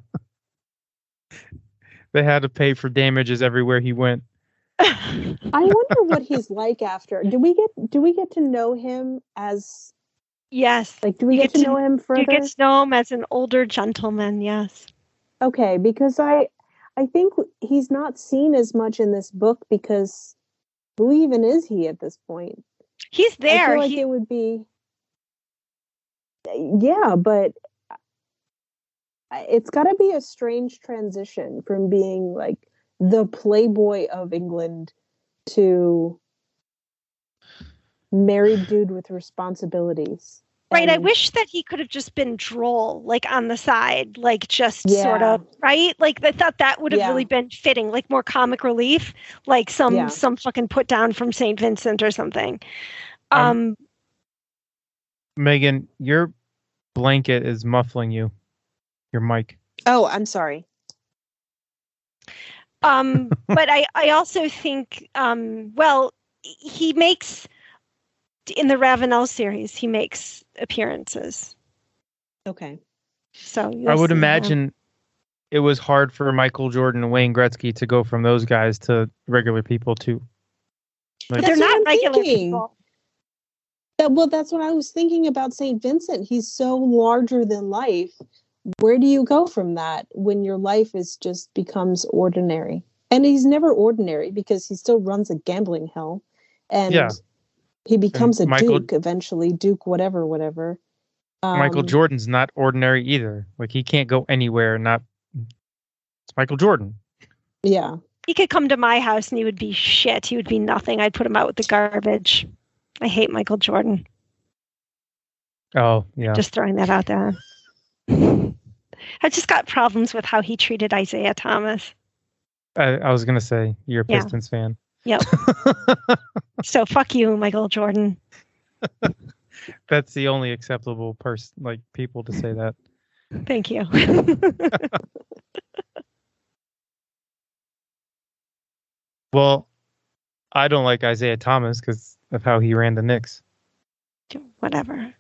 They had to pay for damages everywhere he went. I wonder what he's like after. Do we get to know him as Yes. like do we You get to know him further? You get to know him as an older gentleman, yes. Okay, because I think he's not seen as much in this book because who even is he at this point? He's there. I feel like it would be yeah, but it's got to be a strange transition from being like the playboy of England to married dude with responsibilities. Right. I And- wish that he could have just been droll, like on the side, like just Yeah. sort of, right? Like I thought that would have Yeah. really been fitting, like more comic relief, like some fucking put down from St. Vincent or something. Megan, your blanket is muffling you. Your mic. Oh, I'm sorry. But I also think, well, he makes, in the Ravenel series, he makes appearances. Okay. So I would imagine it was hard for Michael Jordan and Wayne Gretzky to go from those guys to regular people too. Like, they're That's what not I'm regular thinking. people. That's what I was thinking about St. Vincent. He's so larger than life. Where do you go from that when your life is just becomes ordinary? And he's never ordinary because he still runs a gambling hell. And Yeah. he becomes And a Michael- duke eventually, Duke whatever. Michael Jordan's not ordinary either. Like he can't go anywhere. It's Michael Jordan. Yeah. He could come to my house and he would be shit. He would be nothing. I'd put him out with the garbage. I hate Michael Jordan. Oh yeah. Just throwing that out there. I just got problems with how he treated Isaiah Thomas. I was gonna say you're a Yeah. Pistons fan. Yep. So fuck you, Michael Jordan. That's the only acceptable person, like people to say that. Thank you. Well, I don't like Isaiah Thomas because of how he ran the Knicks. Whatever.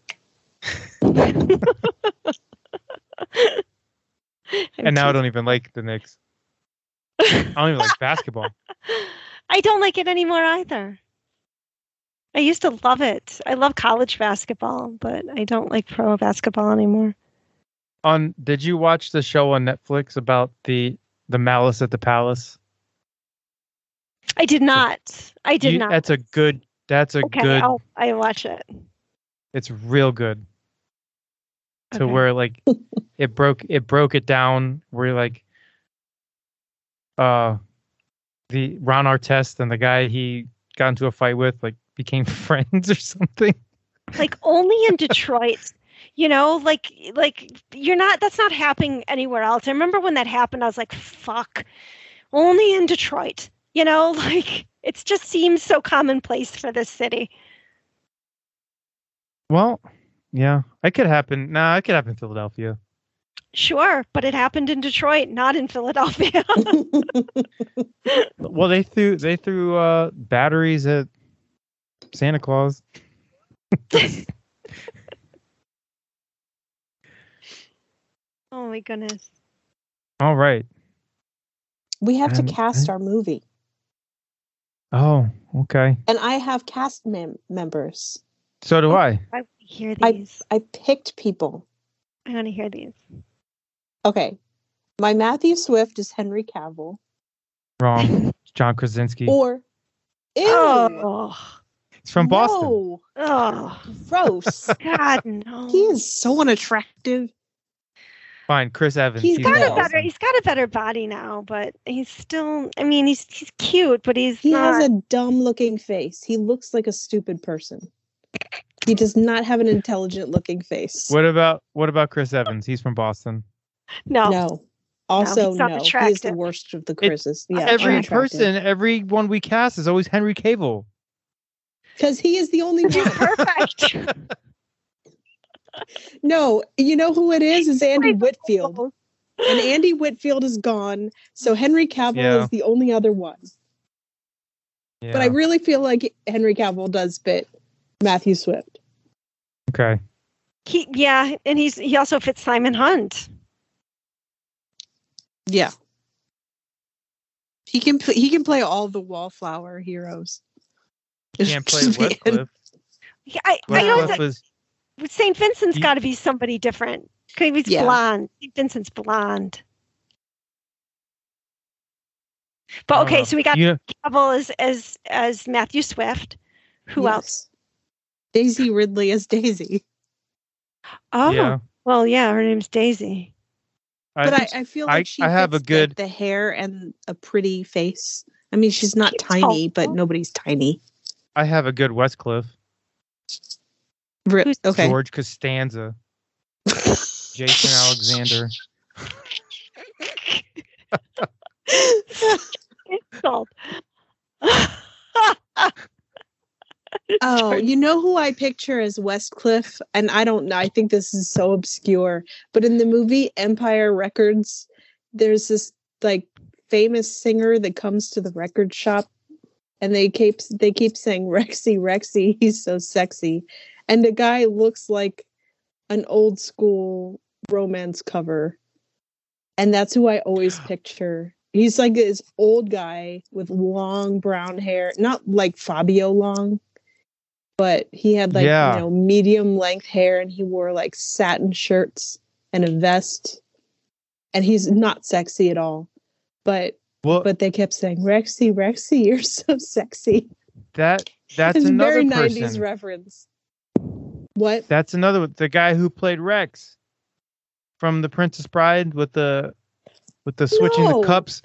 And now I don't even like the Knicks. I don't even like basketball. I don't like it anymore either. I used to love it. I love college basketball, but I don't like pro basketball anymore. Did you watch the show on Netflix about the Malice at the Palace? I did not. I did not. That's a good. Okay, I watch it. It's real good. To Okay. where like it broke it down where like the Ron Artest and the guy he got into a fight with like became friends or something. Like only in Detroit, you know, like you're not. That's not happening anywhere else. I remember when that happened. I was like, "Fuck!" Only in Detroit. You know, like it just seems so commonplace for this city. Well, yeah, it could happen. Nah, it could happen in Philadelphia. Sure, but it happened in Detroit, not in Philadelphia. Well, they threw batteries at Santa Claus. Oh my goodness. All right. We have to cast our movie. Oh, okay. And I have cast members. So do I. I hear these. I picked people. I want to hear these. Okay. My Matthew Swift is Henry Cavill. Wrong. John Krasinski. Or ew. Oh. It's from Boston. No. Oh. Gross. God, no. He is so unattractive. Fine, Chris Evans. He's got a better body now, but he's still. I mean, he's cute, but he has a dumb looking face. He looks like a stupid person. He does not have an intelligent looking face. What about Chris Evans? He's from Boston. No. Also, no. He is the worst of the Chris's. Yeah, everyone we cast is always Henry Cavill. Because he is the only one. Perfect. No, you know who it is? Is Andy Whitfield. And Andy Whitfield is gone, so Henry Cavill is the only other one. Yeah. But I really feel like Henry Cavill does fit Matthew Swift. Okay. And he also fits Simon Hunt. Yeah. He can play all the Wallflower heroes. He can't play Westcliff. I know that St. Vincent's got to be somebody different. He's blonde. St. Vincent's blonde. But okay, so we got Cavill as Matthew Swift. Who else? Daisy Ridley as Daisy. Oh, well, yeah, her name's Daisy. But I feel like she has the hair and a pretty face. I mean, she's not tiny, but nobody's tiny. I have a good Westcliff. Okay. George Costanza. Jason Alexander. Insult. Oh, you know who I picture as Westcliff? And I don't know. I think this is so obscure. But in the movie Empire Records, there's this like famous singer that comes to the record shop, and they keep saying Rexy, Rexy, he's so sexy. And the guy looks like an old school romance cover. And that's who I always picture. He's like this old guy with long brown hair, not like Fabio long, but he had like, medium length hair, and he wore like satin shirts and a vest. And he's not sexy at all. But they kept saying, Rexy, Rexy, you're so sexy. That's it's another very person. 90s reference. What? That's another the guy who played Rex from The Princess Bride with the switching the cups.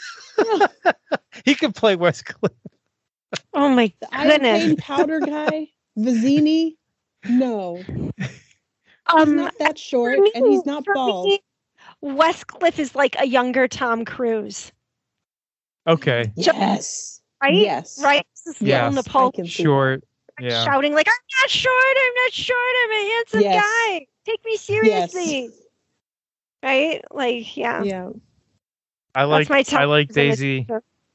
He could play Westcliff. Oh my goodness. The powder guy, Vizzini. No. He's not that short, and he's not bald. Westcliff is like a younger Tom Cruise. Okay. Yes. Right? Yes. Right? Yes. Napoleon. Short. Yeah. Shouting like, I'm not short, I'm a handsome guy. Take me seriously. Yes. Right? Like, yeah. Yeah. I like Daisy.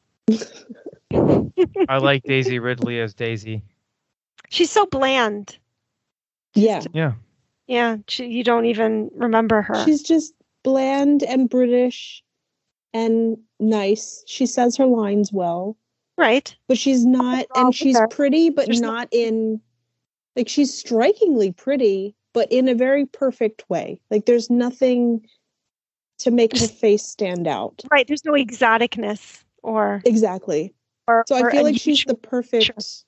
I like Daisy Ridley as Daisy. She's so bland. Yeah. Yeah. Yeah. You don't even remember her. She's just bland and British and nice. She says her lines well. Right. But she's not, and she's pretty, but not in, like, she's strikingly pretty, but in a very perfect way. Like, there's nothing to make her face stand out. Right. There's no exoticness or. Exactly. So I feel like she's the perfect,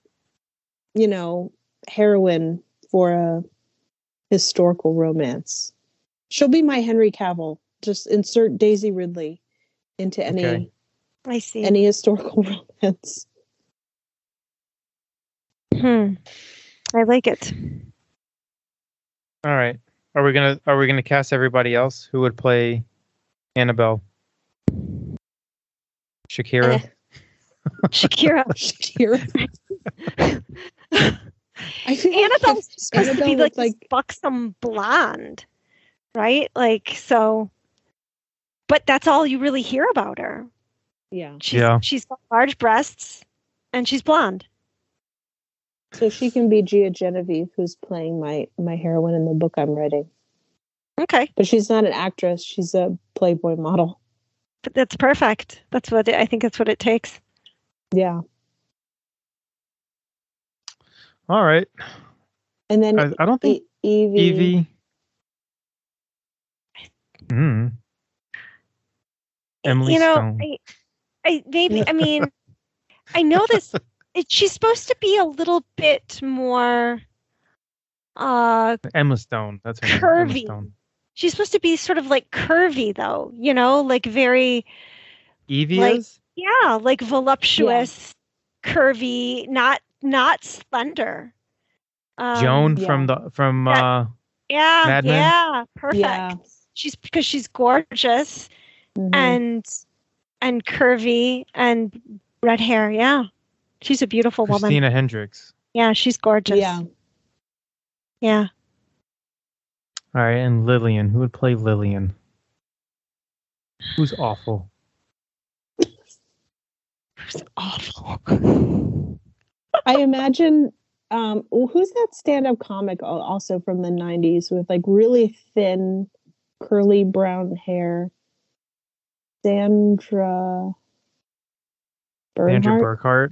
heroine for a historical romance. She'll be my Henry Cavill. Just insert Daisy Ridley into any historical romance. I like it. All right. Are we gonna cast everybody else who would play Annabelle? Shakira. Shakira. I feel Annabelle's supposed to be like this buxom blonde, right? Like, so, but that's all you really hear about her. Yeah. She's got large breasts and she's blonde. So she can be Gia Genevieve, who's playing my heroine in the book I'm writing. Okay. But she's not an actress. She's a Playboy model. But that's perfect. That's what I think that's what it takes. Yeah. All right. And then I don't think Evie. Emily Stone. I mean, I know this. She's supposed to be a little bit more Emma Stone. That's her curvy. name, Emma Stone. She's supposed to be sort of like curvy, though. You know, like very. Evie like, is. Yeah, like voluptuous, curvy, not slender. Joan from Mad Men. Yeah, perfect. Yeah. Because she's gorgeous and curvy and red hair. Yeah, she's a beautiful woman. Christina Hendricks. Yeah, she's gorgeous. Yeah. All right, and Lillian. Who would play Lillian? Who's awful? Who's awful? I imagine. Who's that stand-up comic also from the 90s with like really thin, curly brown hair? Sandra Bernhardt.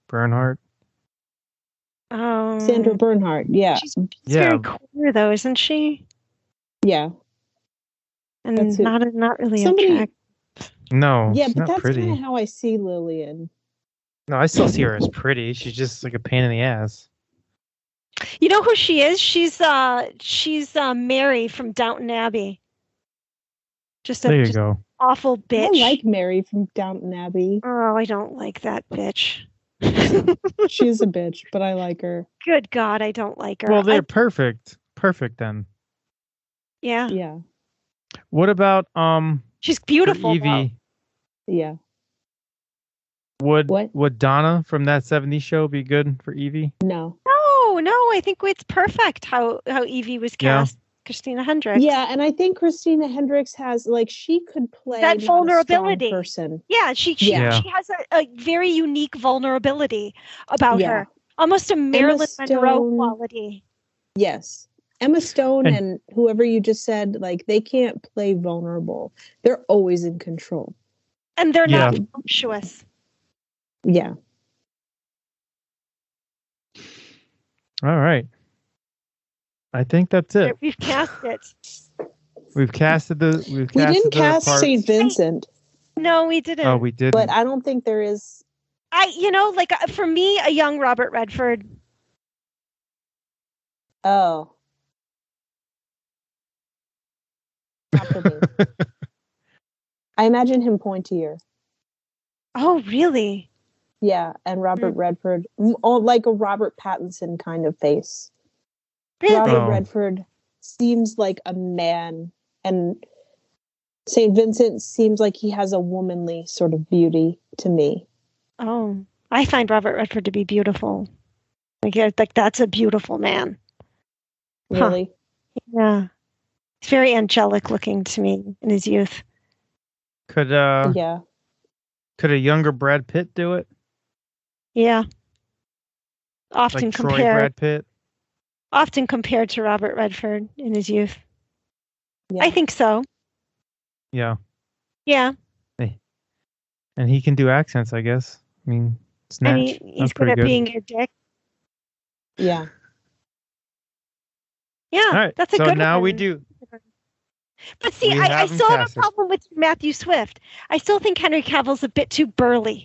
Sandra Bernhardt. Yeah. She's very queer though, isn't she? Yeah. And not really attractive. No. Yeah, but not that's pretty. kind of how I see Lillian. No, I still see her as pretty. She's just like a pain in the ass. You know who she is? She's Mary from Downton Abbey. There you go. Awful bitch. I like Mary from Downton Abbey. Oh, I don't like that bitch. She's a bitch, but I like her. Good God, I don't like her. Well, they're perfect. Perfect then. Yeah. Yeah. What about She's beautiful. Evie. Though. Yeah. Would Donna from That 70s Show be good for Evie? No. No, I think it's perfect how Evie was cast. Yeah. Christina Hendricks. Yeah, and I think Christina Hendricks has she could play that vulnerability. Person. Yeah, she has a very unique vulnerability about her. Almost a Marilyn Monroe quality. Yes. Emma Stone and whoever you just said, they can't play vulnerable. They're always in control. And they're not voluptuous. Yeah. All right. I think that's it. We've cast it. We didn't cast St. Vincent. No, we didn't. Oh, we did. But I don't think there is. For me, a young Robert Redford. Oh. Not for me. I imagine him pointier. Oh, really? Yeah, and Robert Redford, like a Robert Pattinson kind of face. Really? Robert Redford seems like a man, and St. Vincent seems like he has a womanly sort of beauty to me. Oh, I find Robert Redford to be beautiful. Like that's a beautiful man. Really? Huh. Yeah. He's very angelic looking to me in his youth. Could a younger Brad Pitt do it? Yeah. Often like compared Troy Brad Pitt? Often compared to Robert Redford in his youth. Yeah. I think so. Yeah. Yeah. Hey. And he can do accents, I guess. I mean, Snatch. He's good at being your dick. Yeah. Yeah, all right. That's a good one. So now we do. But see, I still have a problem with Matthew Swift. I still think Henry Cavill's a bit too burly.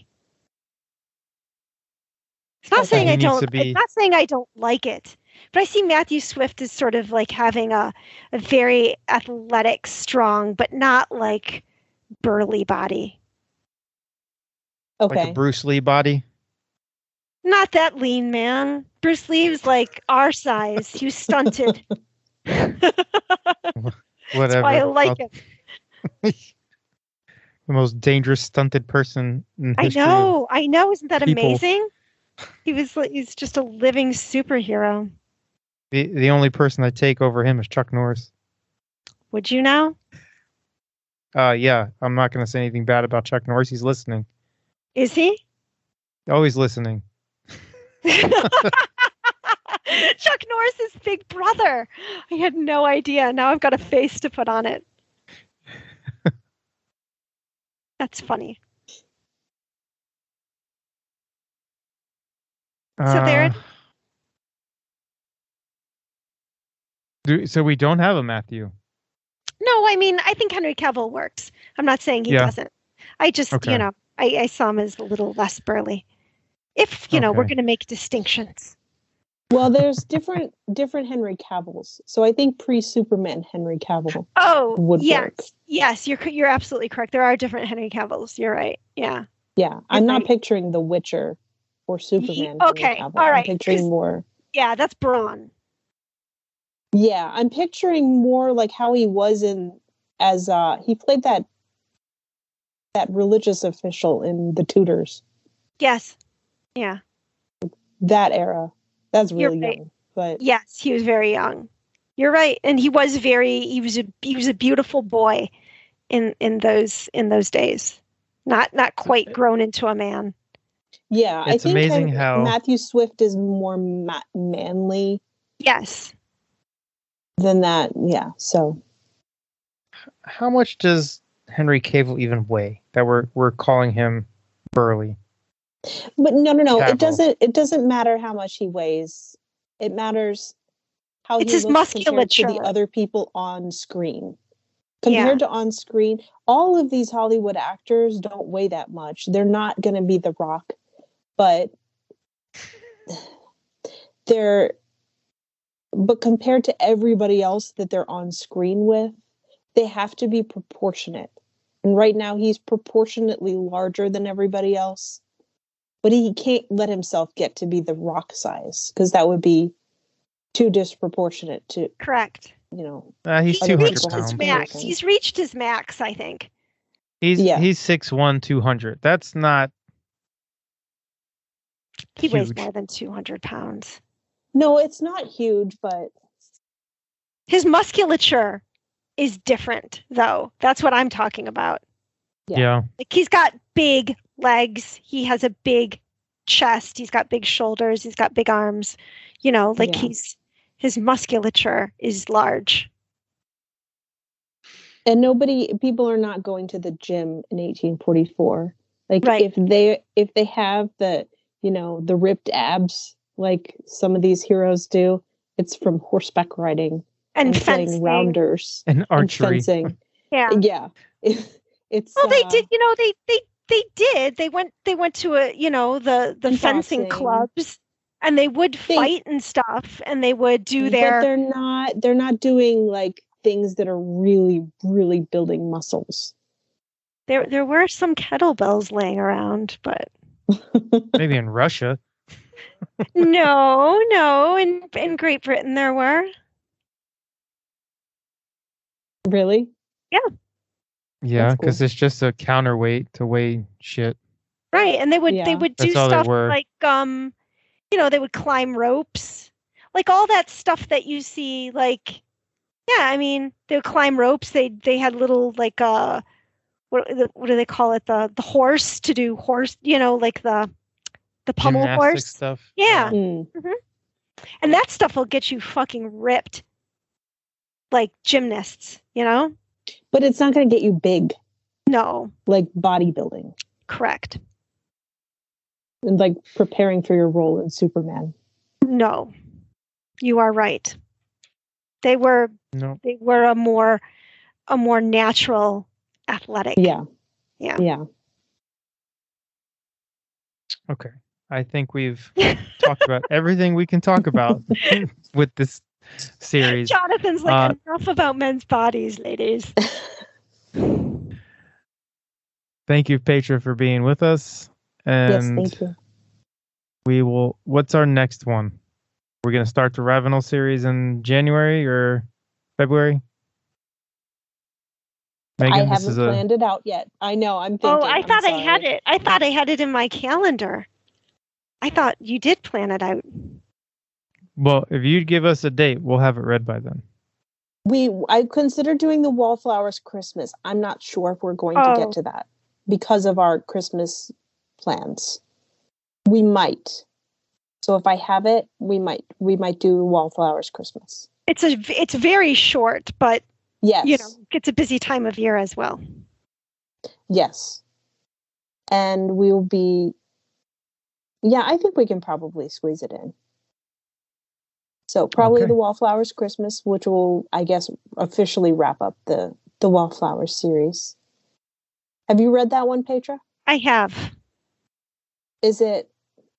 It's not saying I don't. It's not saying I don't like it, but I see Matthew Swift as sort of like having a very athletic, strong, but not like burly body. Okay. Like a Bruce Lee body. Not that lean, man. Bruce Lee's like our size. He was stunted. Whatever. That's why I like it. the most dangerous stunted person in history. I know. Isn't that people. Amazing? He's just a living superhero. The only person I'd take over him is Chuck Norris. Would you now? Yeah, I'm not going to say anything bad about Chuck Norris. He's listening. Is he? Always listening. Chuck Norris's big brother. I had no idea. Now I've got a face to put on it. That's funny. So there. So we don't have a Matthew. No, I mean, I think Henry Cavill works. I'm not saying he doesn't. I just, okay. I saw him as a little less burly. If, we're going to make distinctions. Well, there's different Henry Cavills. So I think pre-Superman Henry Cavill would work. Yes, you're absolutely correct. There are different Henry Cavills. You're right. Yeah. Yeah, I'm not picturing The Witcher or Superman. Okay, all right. I'm picturing more. Yeah, that's Braun. Yeah, I'm picturing more like how he was he played that religious official in The Tudors. Yes. Yeah. That era. That's really young. But yes, he was very young. You're right. And he was a beautiful boy in those days. Not quite grown into a man. Yeah, it's I think amazing how Matthew Swift is more manly. Yes. Than that, yeah. So, how much does Henry Cavill even weigh that we're calling him burly? But no. Cavill. It doesn't matter how much he weighs. It matters how it's he his looks musculature compared to the other people on screen. Compared to on screen, all of these Hollywood actors don't weigh that much. They're not going to be The Rock, but But compared to everybody else that they're on screen with, they have to be proportionate. And right now he's proportionately larger than everybody else. But he can't let himself get to be The Rock size because that would be too disproportionate to. Correct. He's 200 pounds. He's reached his max, I think. He's 6'1", 200. That's not. He huge. weighs more than 200 pounds. No, it's not huge, but his musculature is different, though. That's what I'm talking about. Yeah. Like he's got big legs. He has a big chest. He's got big shoulders. He's got big arms. His musculature is large. And people are not going to the gym in 1844. Like if they have the ripped abs like some of these heroes do, it's from horseback riding and playing rounders and archery. And fencing. Yeah. It's they did. They did. They went to the fencing clubs, and they would fight and stuff, and they would do their. But they're not doing like things that are really, really building muscles. There were some kettlebells laying around, but maybe in Russia. No, in Great Britain there were. Really? Yeah. Yeah, because it's just a counterweight to weigh shit. Right, and they would do stuff like they would climb ropes, like all that stuff that you see. Like, yeah, I mean, they would climb ropes. They had little like what do they call it? The horse to do horse. Like the pommel gymnastic horse stuff. Yeah. Mm-hmm. And that stuff will get you fucking ripped, like gymnasts. But it's not going to get you big. No. Like bodybuilding. Correct. And like preparing for your role in Superman. No. You are right. They were a more natural athletic. Yeah. Okay. I think we've talked about everything we can talk about with this series. Jonathan's like, enough about men's bodies, ladies. Thank you, Petra, for being with us. And yes, thank you. We will. What's our next one? We're going to start the Ravenel series in January or February? Megan, I haven't planned it out yet. I know. I'm thinking. Oh, I thought I had it. I thought I had it in my calendar. I thought you did plan it out. Well, if you give us a date, we'll have it read by then. I considered doing the Wallflowers Christmas. I'm not sure if we're going to get to that because of our Christmas plans. We might. So if I have it, we might do Wallflowers Christmas. It's very short, but yes, it's a busy time of year as well. Yes. And we'll be I think we can probably squeeze it in. So probably the Wallflowers Christmas, which will, I guess, officially wrap up the Wallflowers series. Have you read that one, Petra? I have. Is it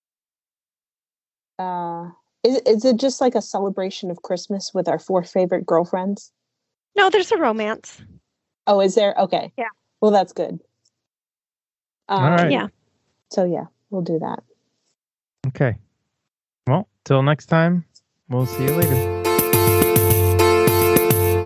is it just like a celebration of Christmas with our 4 favorite girlfriends? No, there's a romance. Oh, is there? Okay. Yeah. Well, that's good. All right. Yeah. So we'll do that. Okay. Well, till next time. We'll see you later.